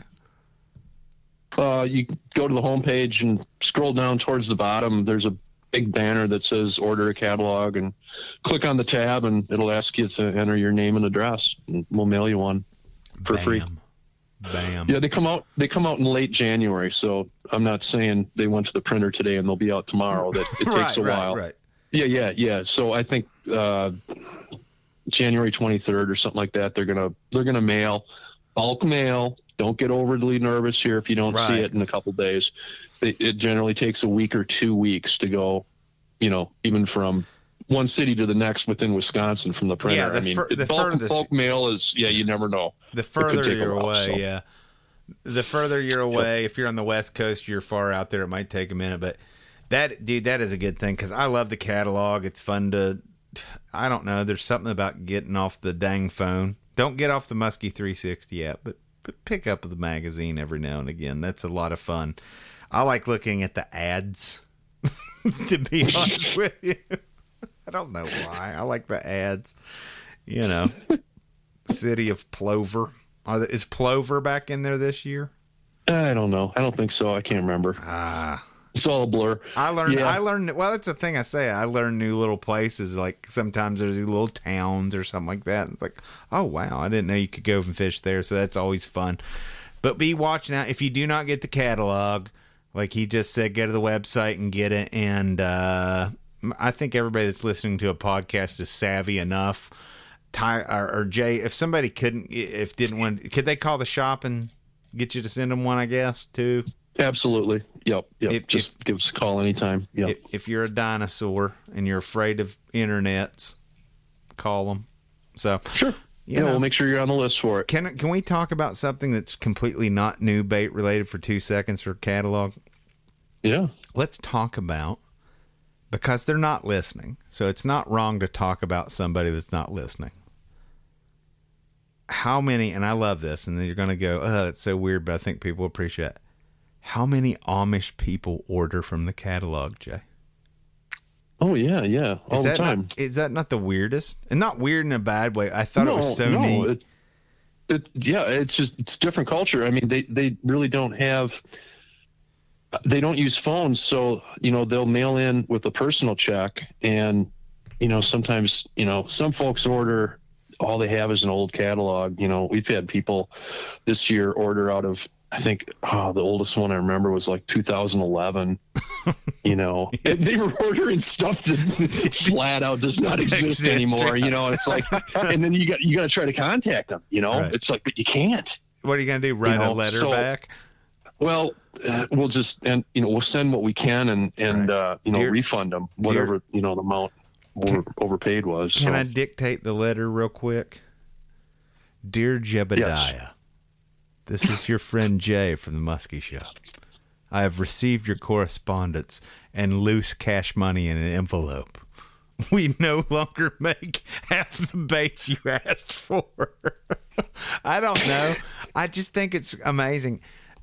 You go to the homepage and scroll down towards the bottom. There's a big banner that says order a catalog, and click on the tab and it'll ask you to enter your name and address, and we'll mail you one for free. Bam. Yeah, they come out in late January, so I'm not saying they went to the printer today and they'll be out tomorrow. That it takes a while. Right. Yeah. So I think January 23rd or something like that. They're gonna mail, bulk mail. Don't get overly nervous here if you don't see it in a couple days. It generally takes a week or 2 weeks to go, even from one city to the next within Wisconsin from the printer. The bulk mail is, you never know. The further you're away, the further you're away, if you're on the West Coast, you're far out there, it might take a minute. But that is a good thing because I love the catalog. It's fun to, I don't know, there's something about getting off the dang phone. Don't get off the Muskie 360 app, but pick up the magazine every now and again. That's a lot of fun. I like looking at the ads, to be honest with you. I don't know why. I like the ads. City of Plover. Is Plover back in there this year? I don't know. I don't think so. I can't remember. It's all a blur. I learned. Well, that's the thing I say. I learn new little places. Like sometimes there's these little towns or something like that. It's like, oh wow, I didn't know you could go and fish there. So that's always fun. But be watching out. If you do not get the catalog, like he just said, go to the website and get it. And I think everybody that's listening to a podcast is savvy enough. Ty or Jay, if somebody didn't want, could they call the shop and get you to send them one? I guess too. Absolutely. Yep. Just give us a call anytime. Yep. If you're a dinosaur and you're afraid of internets, call them. So sure. We'll make sure you're on the list for it. Can we talk about something that's completely not new bait related for 2 seconds for catalog? Yeah. Let's talk about, because they're not listening, so it's not wrong to talk about somebody that's not listening. How many, and I love this, and then you're going to go, oh, that's so weird, but I think people appreciate it. How many Amish people order from the catalog, Jay? Oh, yeah. All the time. Is that not the weirdest? And not weird in a bad way. I thought it was so neat. It's different culture. I mean, they really don't have, they don't use phones. So, they'll mail in with a personal check. And, sometimes, some folks order, all they have is an old catalog. We've had people this year order out of, I think the oldest one I remember was like 2011. And they were ordering stuff that flat out does not exist anymore. And it's like, and then you got to try to contact them. Right. It's like, but you can't. What are you gonna do? Write a letter back? Well, we'll just we'll send what we can and right. Refund them whatever the amount overpaid was. Can I dictate the letter real quick? Dear Jebediah. Yes. This is your friend Jay from the Muskie Shop. I have received your correspondence and loose cash money in an envelope. We no longer make half the baits you asked for. I don't know. I just think it's amazing.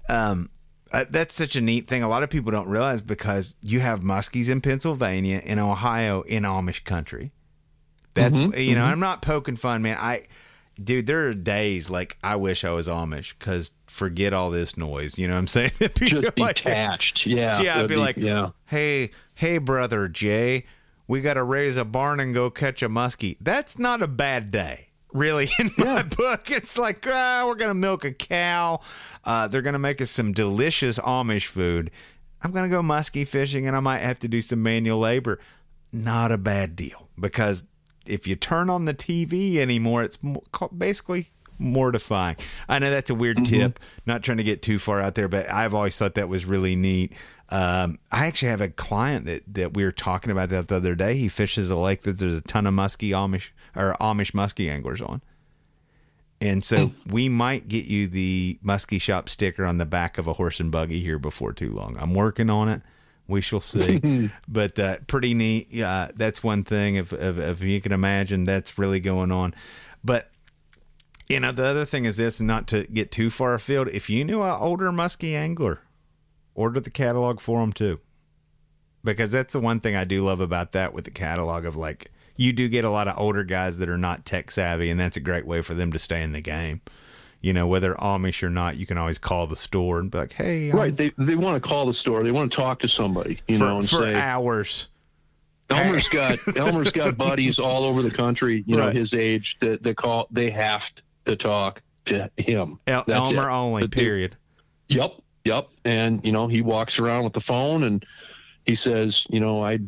That's such a neat thing. A lot of people don't realize because you have muskies in Pennsylvania, in Ohio, in Amish country. That's, I'm not poking fun, man. Dude, there are days like I wish I was Amish because forget all this noise. You know what I'm saying? Just detached. Yeah. Yeah. I'd be like, hey, brother Jay, we got to raise a barn and go catch a muskie. That's not a bad day. Really, in my book, it's like, we're going to milk a cow. They're going to make us some delicious Amish food. I'm going to go muskie fishing and I might have to do some manual labor. Not a bad deal because if you turn on the TV anymore, it's basically mortifying. I know that's a weird tip, not trying to get too far out there, but I've always thought that was really neat. I actually have a client that we were talking about that the other day. He fishes a lake that there's a ton of Amish muskie anglers on. And so we might get you the Muskie Shop sticker on the back of a horse and buggy here before too long. I'm working on it. We shall see. But pretty neat. Yeah, that's one thing. If you can imagine, that's really going on. But, the other thing is this, and not to get too far afield, if you knew an older muskie angler, order the catalog for them too. Because that's the one thing I do love about that with the catalog of like, you do get a lot of older guys that are not tech savvy, and that's a great way for them to stay in the game. Whether Amish or not, you can always call the store and be like, hey. Right. They want to call the store. They want to talk to somebody, and for say. Hours. Elmer's got buddies all over the country, right. His age that they have to talk to him. Elmer only, period. Yep. And, he walks around with the phone and he says,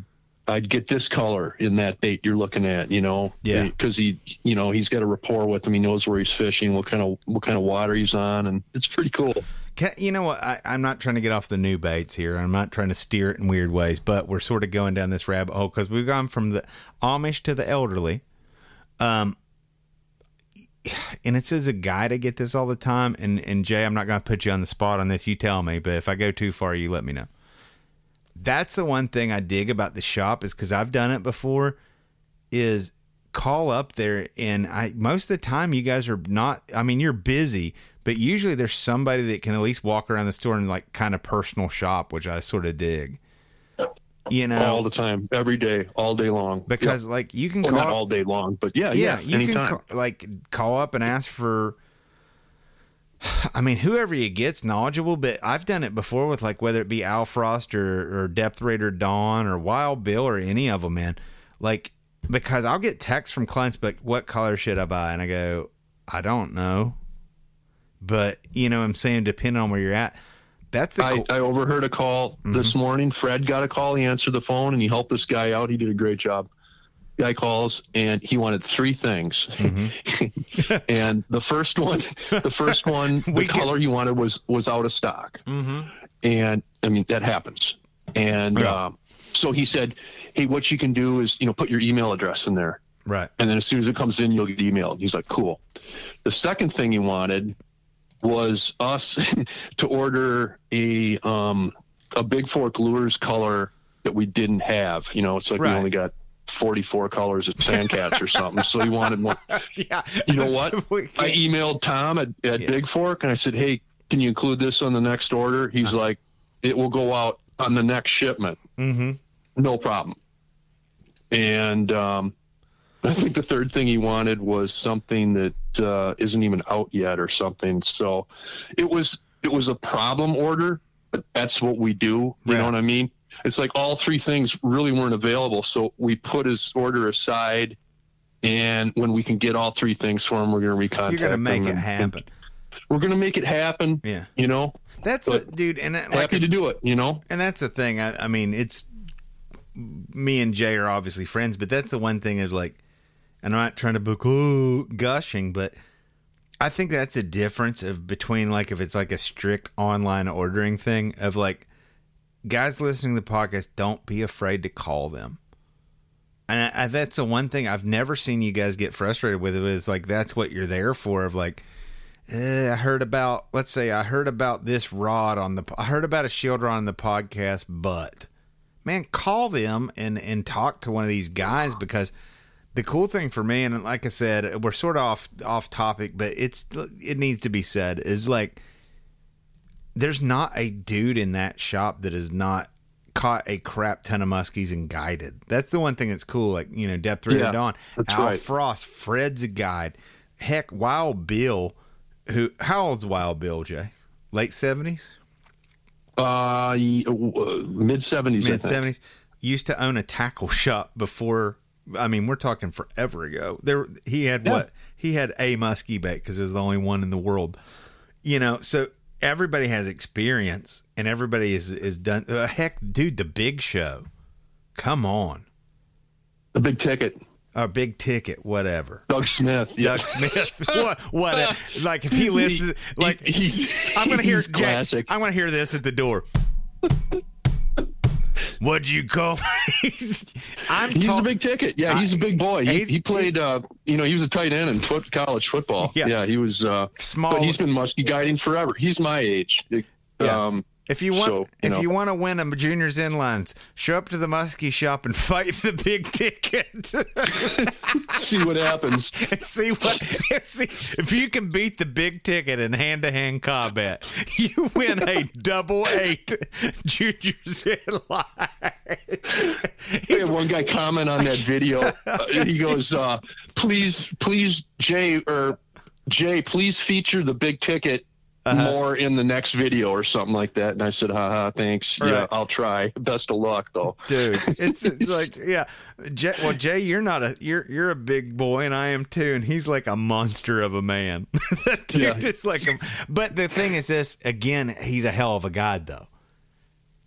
I'd get this color in that bait you're looking at, Yeah. because he's got a rapport with him. He knows where he's fishing, what kind of water he's on, and it's pretty cool. You know what? I'm not trying to get off the new baits here. I'm not trying to steer it in weird ways, but we're sort of going down this rabbit hole because we've gone from the Amish to the elderly. And it says a guy to get this all the time. And Jay, I'm not going to put you on the spot on this. You tell me, but if I go too far, you let me know. That's the one thing I dig about the shop is because I've done it before is call up there. And most of the time you guys are not, I mean, you're busy, but usually there's somebody that can at least walk around the store and like kind of personal shop, which I sort of dig. All the time, every day, all day long. Because like you can call not all day long, but yeah, you anytime. Can call up and ask for. I mean, whoever you get's knowledgeable, but I've done it before with like whether it be Al Frost or Depth Raider Dawn or Wild Bill or any of them, man. Like because I'll get texts from clients, like, "What color should I buy?" And I go, "I don't know." But, I'm saying, depending on where you're at, that's the I overheard a call this morning. Fred got a call. He answered the phone, and he helped this guy out. He did a great job. Guy calls, and he wanted 3 things. And the first one, the color he wanted was out of stock. And, I mean, that happens. And so he said, hey, what you can do is, put your email address in there. Right. And then as soon as it comes in, you'll get emailed. He's like, cool. The second thing he wanted was us to order a Big Fork Lures color that we didn't have. It's like we only got 44 colors of Sandcats or something. So he wanted more. Yeah. You know what? I emailed Tom at Big Fork and I said, hey, can you include this on the next order? He's like, it will go out on the next shipment. No problem. And I think the third thing he wanted was something that isn't even out yet or something. So it was a problem order, but that's what we do. You know what I mean? It's like all 3 things really weren't available. So we put his order aside, and when we can get all 3 things for him, we're going to recontact him. You're going to make it happen. We're going to make it happen. Yeah. That's dude. And happy to do it, And that's the thing. I mean, it's me and Jay are obviously friends, but that's the one thing is like, and I'm not trying to book gushing, but I think that's a difference between like if it's like a strict online ordering thing of like guys listening to the podcast, don't be afraid to call them. And that's the one thing I've never seen you guys get frustrated with. It is like that's what you're there for. Of like, I heard about this rod I heard about a shield rod on the podcast, but man, call them and talk to one of these guys because. The cool thing for me, and like I said, we're sort of off topic, but it needs to be said, is like there's not a dude in that shop that has not caught a crap ton of muskies and guided. That's the one thing that's cool. Like, Depth Raider Dawn, Al Frost, Fred's a guide. Heck, Wild Bill, how old's Wild Bill, Jay? Late 70s? Mid-70s. Mid-70s. Used to own a tackle shop before. I mean, we're talking forever ago. He had what? He had a muskie bait because it was the only one in the world. So everybody has experience and everybody is done. Heck, dude, the Big Show. Come on. The Big Ticket. Big Ticket, whatever. Doug Smith. Doug Smith. What? Like if he listens, like I'm going to hear classic. I'm going to hear this at the door. What'd you call? He's a Big Ticket. Yeah, he's a big boy. He played. He was a tight end in college football. Yeah, he was small. But he's been muskie guiding forever. He's my age. If you want to win a juniors inlines, show up to the muskie shop and fight the Big Ticket. See what happens. See if you can beat the Big Ticket in hand-to-hand combat, you win a 888 juniors inline. I had one guy comment on that video. He goes, "Please, Jay, please feature the Big Ticket." More in the next video or something like that. And I said, haha, thanks. Right. Yeah, I'll try. Best of luck though. Dude, it's like, yeah. Jay, you're a big boy and I am too. And he's like a monster of a man. That dude is like but the thing is this, again, he's a hell of a guide though.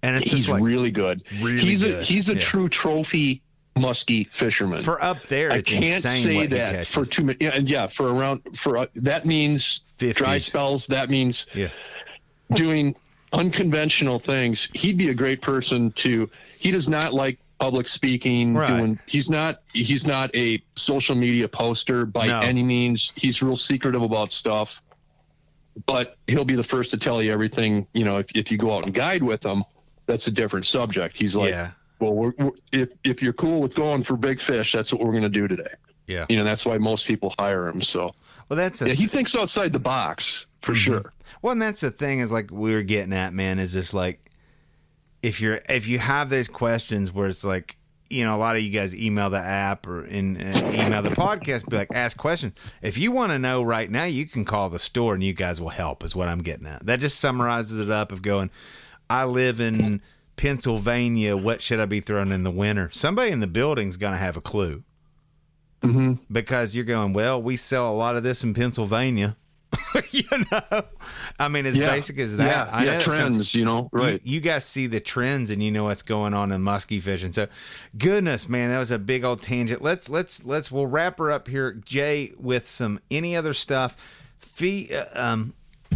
And it's he's just like really good. Really he's good. He's a true trophy muskie fisherman. For up there, I it's can't insane say what he that catches. for too many. Yeah, and yeah, for around that means 50s. dry spells. That means Yeah. doing unconventional things. He'd be a great person to. He does not like public speaking. Right. He's not a social media poster by No. any means. He's real secretive about stuff, but he'll be the first to tell you everything. You know, if you go out and guide with him, that's a different subject. He's like, Yeah. well, if you're cool with going for big fish, that's what we're going to do today. Yeah. You know, that's why most people hire him. So Well, that's yeah, he thinks outside the box for sure. Well, and that's the thing is like we were getting at, man, is just like if you have those questions where it's like, you know, a lot of you guys email the app or email the podcast, be like, ask questions. If you want to know right now, you can call the store and you guys will help is what I'm getting at. That just summarizes it up of going, I live in Pennsylvania. What should I be throwing in the winter? Somebody in the building's going to have a clue. Mm-hmm. Because you're going, well, we sell a lot of this in Pennsylvania. You know, I mean, as basic as that. I know trends, you know, right. You guys see the trends and you know what's going on in muskie fishing. So, goodness, man, that was a big old tangent. We'll wrap her up here, Jay, with any other stuff. Fill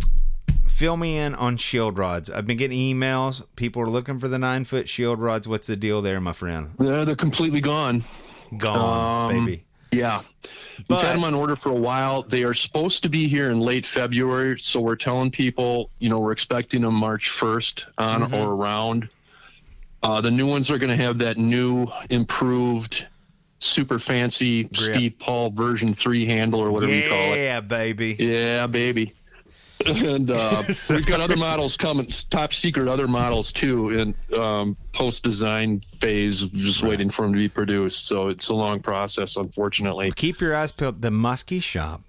me in on shield rods. I've been getting emails. People are looking for the 9-foot shield rods. What's the deal there, my friend? They're completely gone. Gone, baby. Yeah. We've had them on order for a while. They are supposed to be here in late February, so we're telling people, you know, we're expecting them March 1st on or around. The new ones are going to have that new, improved, super fancy Grip. Steve Paul version 3 handle or whatever you call it. Yeah, baby. Yeah, baby. And we've got other models coming, top secret other models too, in post-design phase, just waiting for them to be produced. So it's a long process, unfortunately. Keep your eyes peeled. The Muskie Shop,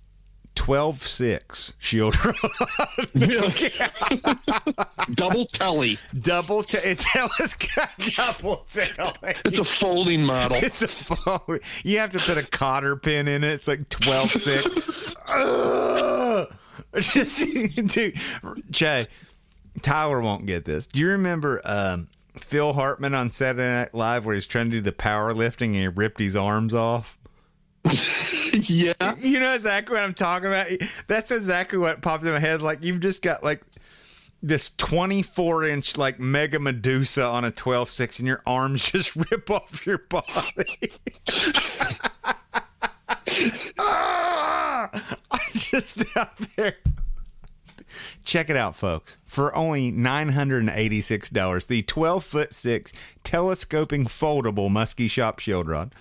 12.6 shield rod. Double telly. It's got double telly. It's a folding model. It's a phone. You have to put a cotter pin in it. It's like 12.6. Dude, Jay, Tyler won't get this. Do you remember Phil Hartman on Saturday Night Live where he's trying to do the powerlifting and he ripped his arms off? Yeah. You know exactly what I'm talking about? That's exactly what popped in my head. Like, you've just got like this 24-inch like mega Medusa on a 12.6 and your arms just rip off your body. I'm just out there. Check it out, folks. For only $986, the 12.6 telescoping foldable Muskie Shop shield rod.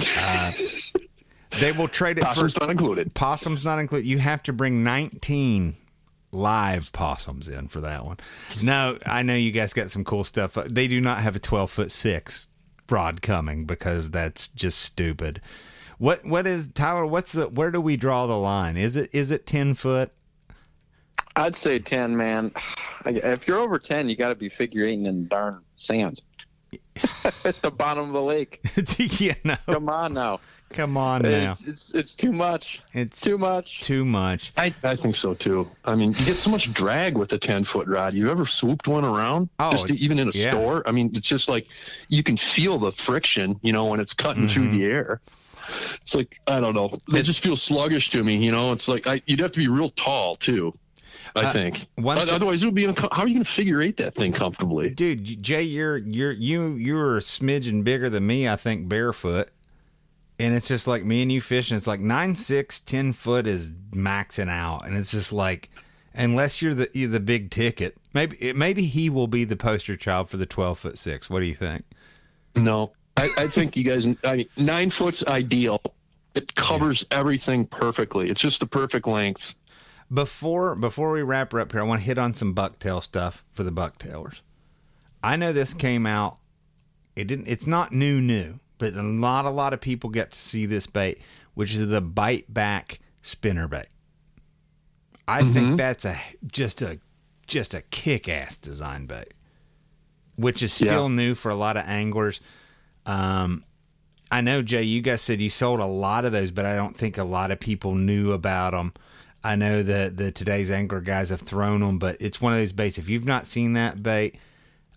They will trade it Possums not included. Possums not included. You have to bring 19 live possums in for that one. No, I know you guys got some cool stuff. They do not have a 12.6 rod coming because that's just stupid. What is, Tyler, where do we draw the line? Is it 10 foot? I'd say 10, man. If you're over 10, you got to be figure eighting in the darn sand at the bottom of the lake. Yeah, no. Come on now. It's too much. It's too much. I think so too. I mean, you get so much drag with a 10-foot rod. You ever swooped one around? Oh, even in a store? I mean, it's just like you can feel the friction, you know, when it's cutting through the air. It's like, I don't know. It just feels sluggish to me, you know. It's like you'd have to be real tall too, I think. Otherwise, it would be. How are you going to figure eight that thing comfortably, dude? Jay, you're a smidgen bigger than me, I think, barefoot. And it's just like me and you fishing. It's like 9.6, 10 foot is maxing out, and it's just like, unless you're the big ticket, maybe he will be the poster child for the 12.6. What do you think? No, I think you guys. 9 foot's ideal. It covers everything perfectly. It's just the perfect length. Before we wrap her up here, I want to hit on some bucktail stuff for the bucktailers. I know this came out. It's not new. But not a lot of people get to see this bait, which is the bite back spinner bait. I think that's just a kick-ass design bait, which is still new for a lot of anglers. I know, Jay, you guys said you sold a lot of those, but I don't think a lot of people knew about them. I know that the Today's Angler guys have thrown them, but it's one of those baits. If you've not seen that bait,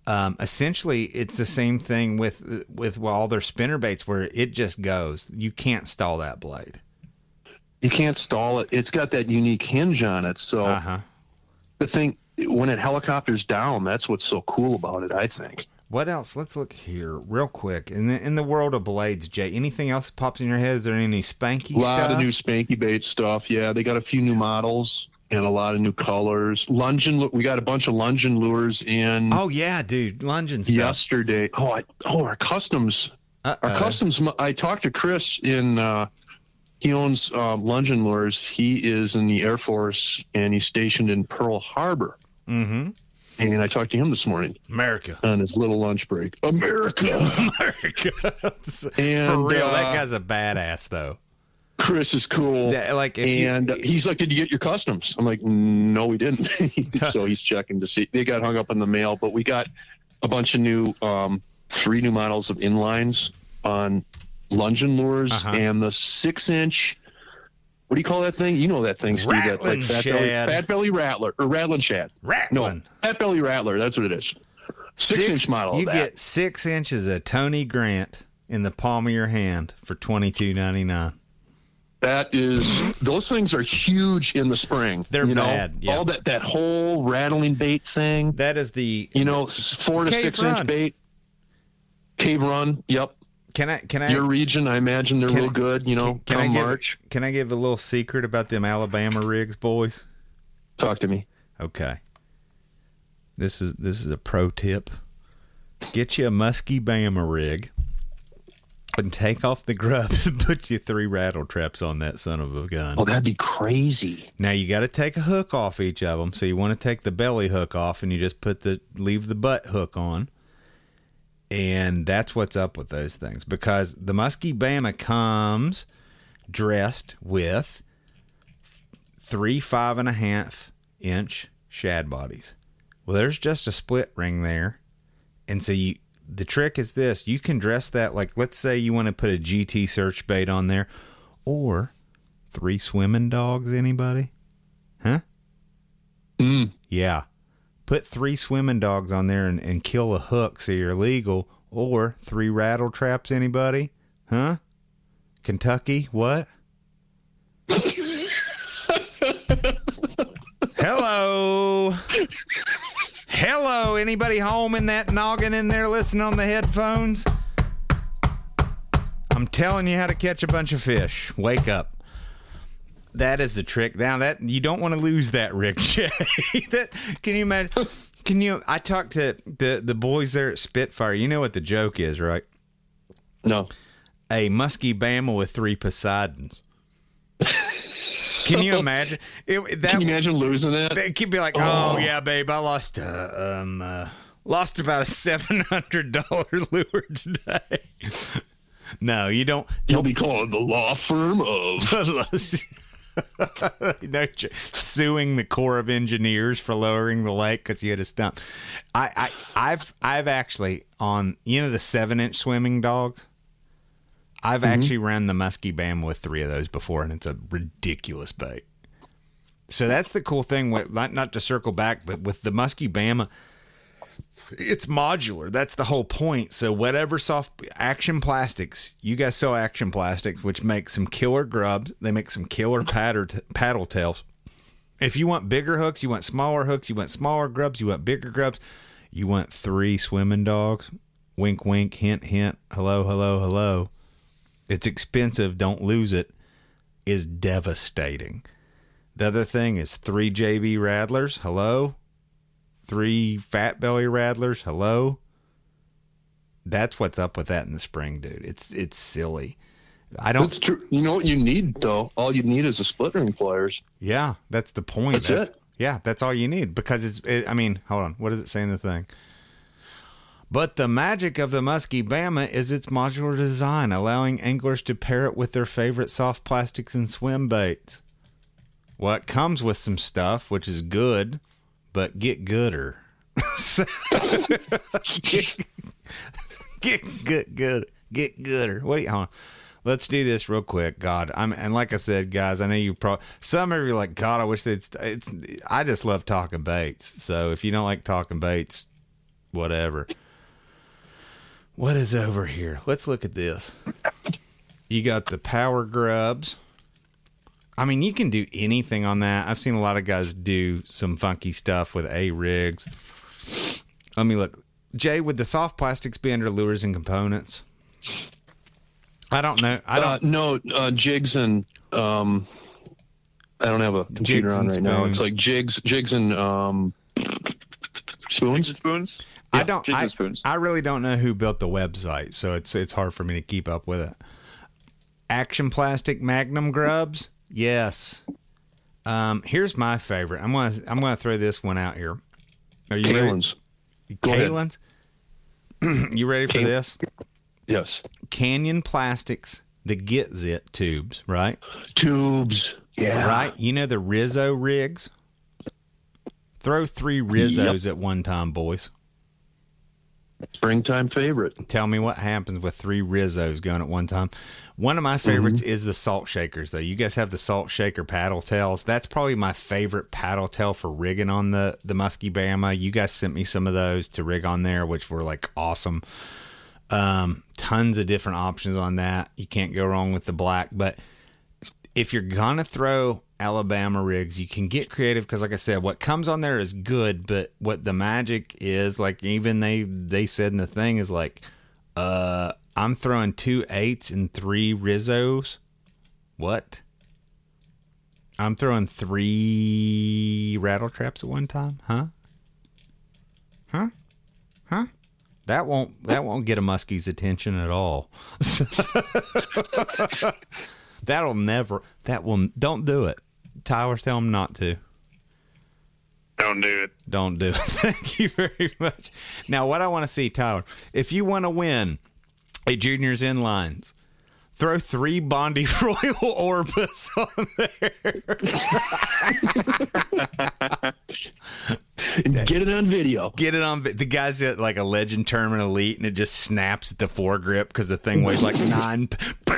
Essentially, it's the same thing with all their spinner baits, where it just goes. You can't stall that blade. You can't stall it. It's got that unique hinge on it. So the thing, when it helicopters down, that's what's so cool about it, I think. What else? Let's look here real quick. In the world of blades, Jay, anything else that pops in your head? Is there any spanky stuff? A lot of new spanky bait stuff. Yeah, they got a few new models and a lot of new colors. Lungin, we got a bunch of Lungin lures in. Oh yeah, dude, Lungin stuff. Yesterday. Our customs. Our customs. I talked to Chris in. He owns Lungin lures. He is in the Air Force and he's stationed in Pearl Harbor. Mm-hmm. And I talked to him this morning. America. On his little lunch break. America. And, for real, that guy's a badass, though. Chris is cool. He's like, did you get your customs? I'm like, no, we didn't. So he's checking to see. They got hung up in the mail, but we got a bunch of new, 3 new models of inlines on Lungin lures and the 6-inch. What do you call that thing? You know that thing, Steve. Rattling fat belly rattler or rattling shad. Rattling. No, fat belly rattler. That's what it is. 6-inch model. You get 6 inches of Tony Grant in the palm of your hand for $22.99. That is, those things are huge in the spring. They're bad. Yeah. All that whole rattling bait thing. That is the 4 to 6 inch bait. Cave Run. Yep. Can I? Your region, I imagine they're real good. Come March. Can I give a little secret about them Alabama rigs, boys? Talk to me. Okay. This is a pro tip. Get you a musky Bama rig and take off the grubs and put you 3 rattle traps on that son of a gun. Oh, that'd be crazy. Now you got to take a hook off each of them. So you want to take the belly hook off and you just leave the butt hook on. And that's what's up with those things, because the Muskie Bama comes dressed with 3 5.5 inch shad bodies. Well, there's just a split ring there. And so the trick is this: you can dress that, like, let's say you want to put a GT search bait on there, or 3 swimming dogs. Anybody? Huh? Yeah. Put 3 swimming dogs on there and kill a hook so you're legal, or 3 rattle traps. Anybody? Huh? Kentucky? What? Hello? Hello? Anybody home in that noggin in there listening on the headphones? I'm telling you how to catch a bunch of fish. Wake up. That is the trick. Now that you don't want to lose that, Rick. Can you imagine? I talked to the boys there at Spitfire. You know what the joke is, right? No. A musky Bama with 3 Poseidons. Can you imagine? Can you imagine losing it? They could be like, oh yeah, babe, I lost about a $700 lure today. No, you don't. You'll be calling the law firm of suing the Corps of Engineers for lowering the lake because you had a stump. I've actually, on the 7-inch swimming dogs, I've actually ran the Muskie Bama with 3 of those before, and it's a ridiculous bait. So that's the cool thing with, not to circle back, but with the Muskie Bama, it's modular. That's the whole point. So whatever soft Action Plastics, you guys sell Action Plastics, which makes some killer grubs. They make some killer paddle tails. If you want bigger hooks, you want smaller hooks, you want smaller grubs, you want bigger grubs, you want 3 swimming dogs. Wink, wink, hint, hint. Hello, hello, hello. It's expensive. Don't lose it. Is devastating. The other thing is 3 JB Rattlers. Hello. 3 Fat Belly Rattlers. Hello. That's what's up with that in the spring, dude. It's silly. That's true. You know what you need, though? All you need is a split ring pliers. Yeah, that's the point. That's it. Yeah, that's all you need, because I mean, hold on. What does it say in the thing? But the magic of the Muskie Bama is its modular design, allowing anglers to pair it with their favorite soft plastics and swim baits. Well, it comes with some stuff, which is good, but get gooder. Get gooder. Hold on. Let's do this real quick. God, and like I said, guys, I know you probably, some of you are like, God, I wish I just love talking baits. So if you don't like talking baits, whatever. What is over here? Let's look at this. You got the Power Grubs. I mean, you can do anything on that. I've seen a lot of guys do some funky stuff with A-rigs. Let me look. Jay, would the soft plastics be under lures and components? I don't know. No, jigs and I don't have a computer on right now. It's like jigs and spoons. Spoons. Yeah, I really don't know who built the website, so it's hard for me to keep up with it. Action Plastic Magnum Grubs, yes. Here's my favorite. I'm gonna throw this one out here. Are you Kalen's. ready? Kalen's. You ready for this? Yes. Canyon Plastics, the Get Zit tubes, right? Tubes. Yeah. Right. You know the Rizzo rigs. Throw 3 Rizzos at one time, boys. Springtime favorite. Tell me what happens with 3 Rizzos going at one time. One of my favorites is the Salt Shakers, though. You guys have the Salt Shaker paddle tails. That's probably my favorite paddle tail for rigging on the Muskie Bama. You guys sent me some of those to rig on there, which were like awesome. Tons of different options on that. You can't go wrong with the black. But if you're going to throw Alabama rigs, you can get creative because, like I said, what comes on there is good, but what the magic is, like even they said in the thing is like, I'm throwing 2 8s and 3 Rizzos. What? I'm throwing 3 rattle traps at one time? Huh? That won't get a muskie's attention at all. Don't do it. Tyler, tell him not to. Don't do it. Don't do it. Thank you very much. Now, what I want to see, Tyler, if you want to win a Juniors Inlines, throw 3 Bondi Royal Orbis on there. Get it on video. Get it on. The guy's at like a Legend Tournament Elite, and it just snaps at the foregrip because the thing weighs like 9.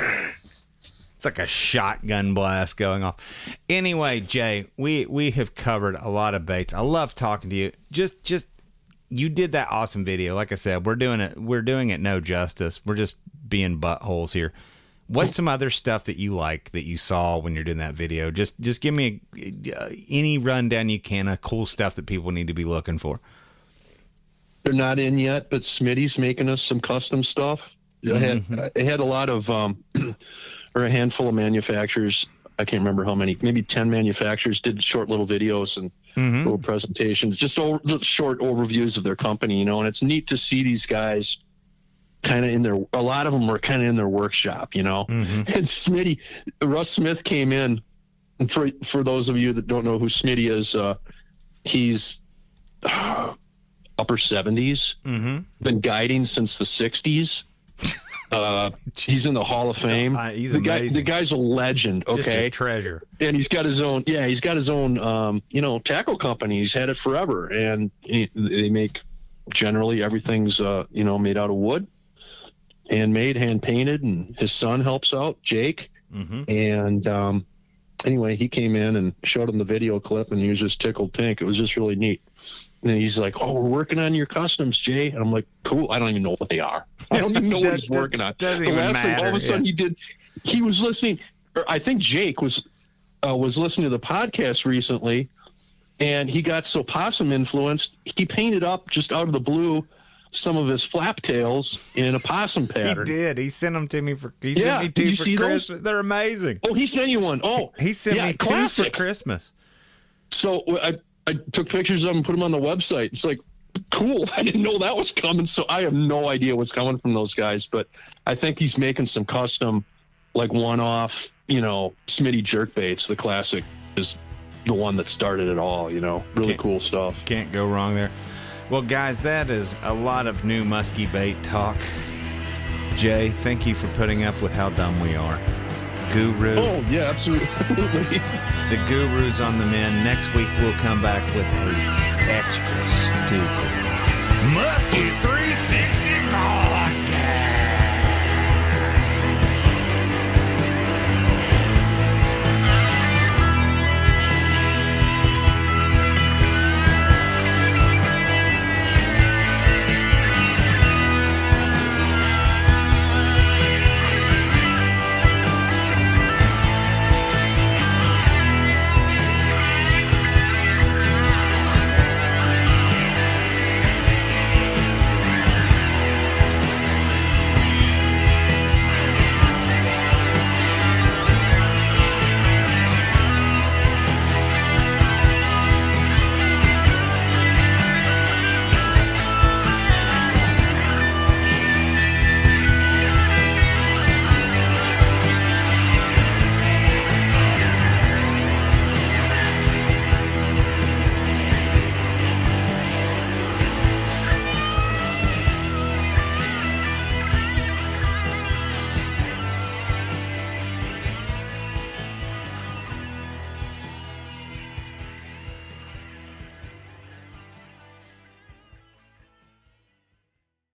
It's like a shotgun blast going off. Anyway, Jay, we have covered a lot of baits. I love talking to you. Just you did that awesome video. Like I said, we're doing it no justice. We're just being buttholes here. What's some other stuff that you like that you saw when you're doing that video? Just give me any rundown you can of cool stuff that people need to be looking for. They're not in yet, but Smitty's making us some custom stuff. I had a lot of or a handful of manufacturers. I can't remember how many, maybe 10 manufacturers did short little videos and little presentations, just short overviews of their company, and it's neat to see these guys kind of a lot of them were kind of in their workshop, and Smitty, Russ Smith came in, and for those of you that don't know who Smitty is, he's upper 70s, been guiding since the 60s. He's in the Hall of Fame. He's amazing. The guy's a legend. Okay, just a treasure. And he's got his own. Yeah, he's got his own. Tackle company. He's had it forever, and they make generally everything's made out of wood, handmade, hand painted, and his son helps out, Jake. And anyway, he came in and showed him the video clip, and he was just tickled pink. It was just really neat. And he's like, "Oh, we're working on your customs, Jay." And I'm like, "Cool." I don't even know what they are. I don't even know what he's working on. Doesn't the even last matter. thing, all of a sudden, he was listening. Or I think Jake was listening to the podcast recently, and he got so possum influenced, he painted up just out of the blue some of his flap tails in a possum pattern. He did. He sent them to me for. He sent me 2 for Christmas. Those? They're amazing. Oh, he sent you one. Oh, he sent me 2 for Christmas. So I took pictures of them, put them on the website. It's like, cool. I didn't know that was coming. So I have no idea what's coming from those guys, but I think he's making some custom, like one-off, Smitty jerkbaits. The classic is the one that started it all, really cool stuff. Can't go wrong there. Well, guys, that is a lot of new muskie bait talk. Jay, thank you for putting up with how dumb we are. Guru. Oh, yeah, absolutely. The Guru's on the mend. Next week, we'll come back with a extra stupid Muskie 360 ball.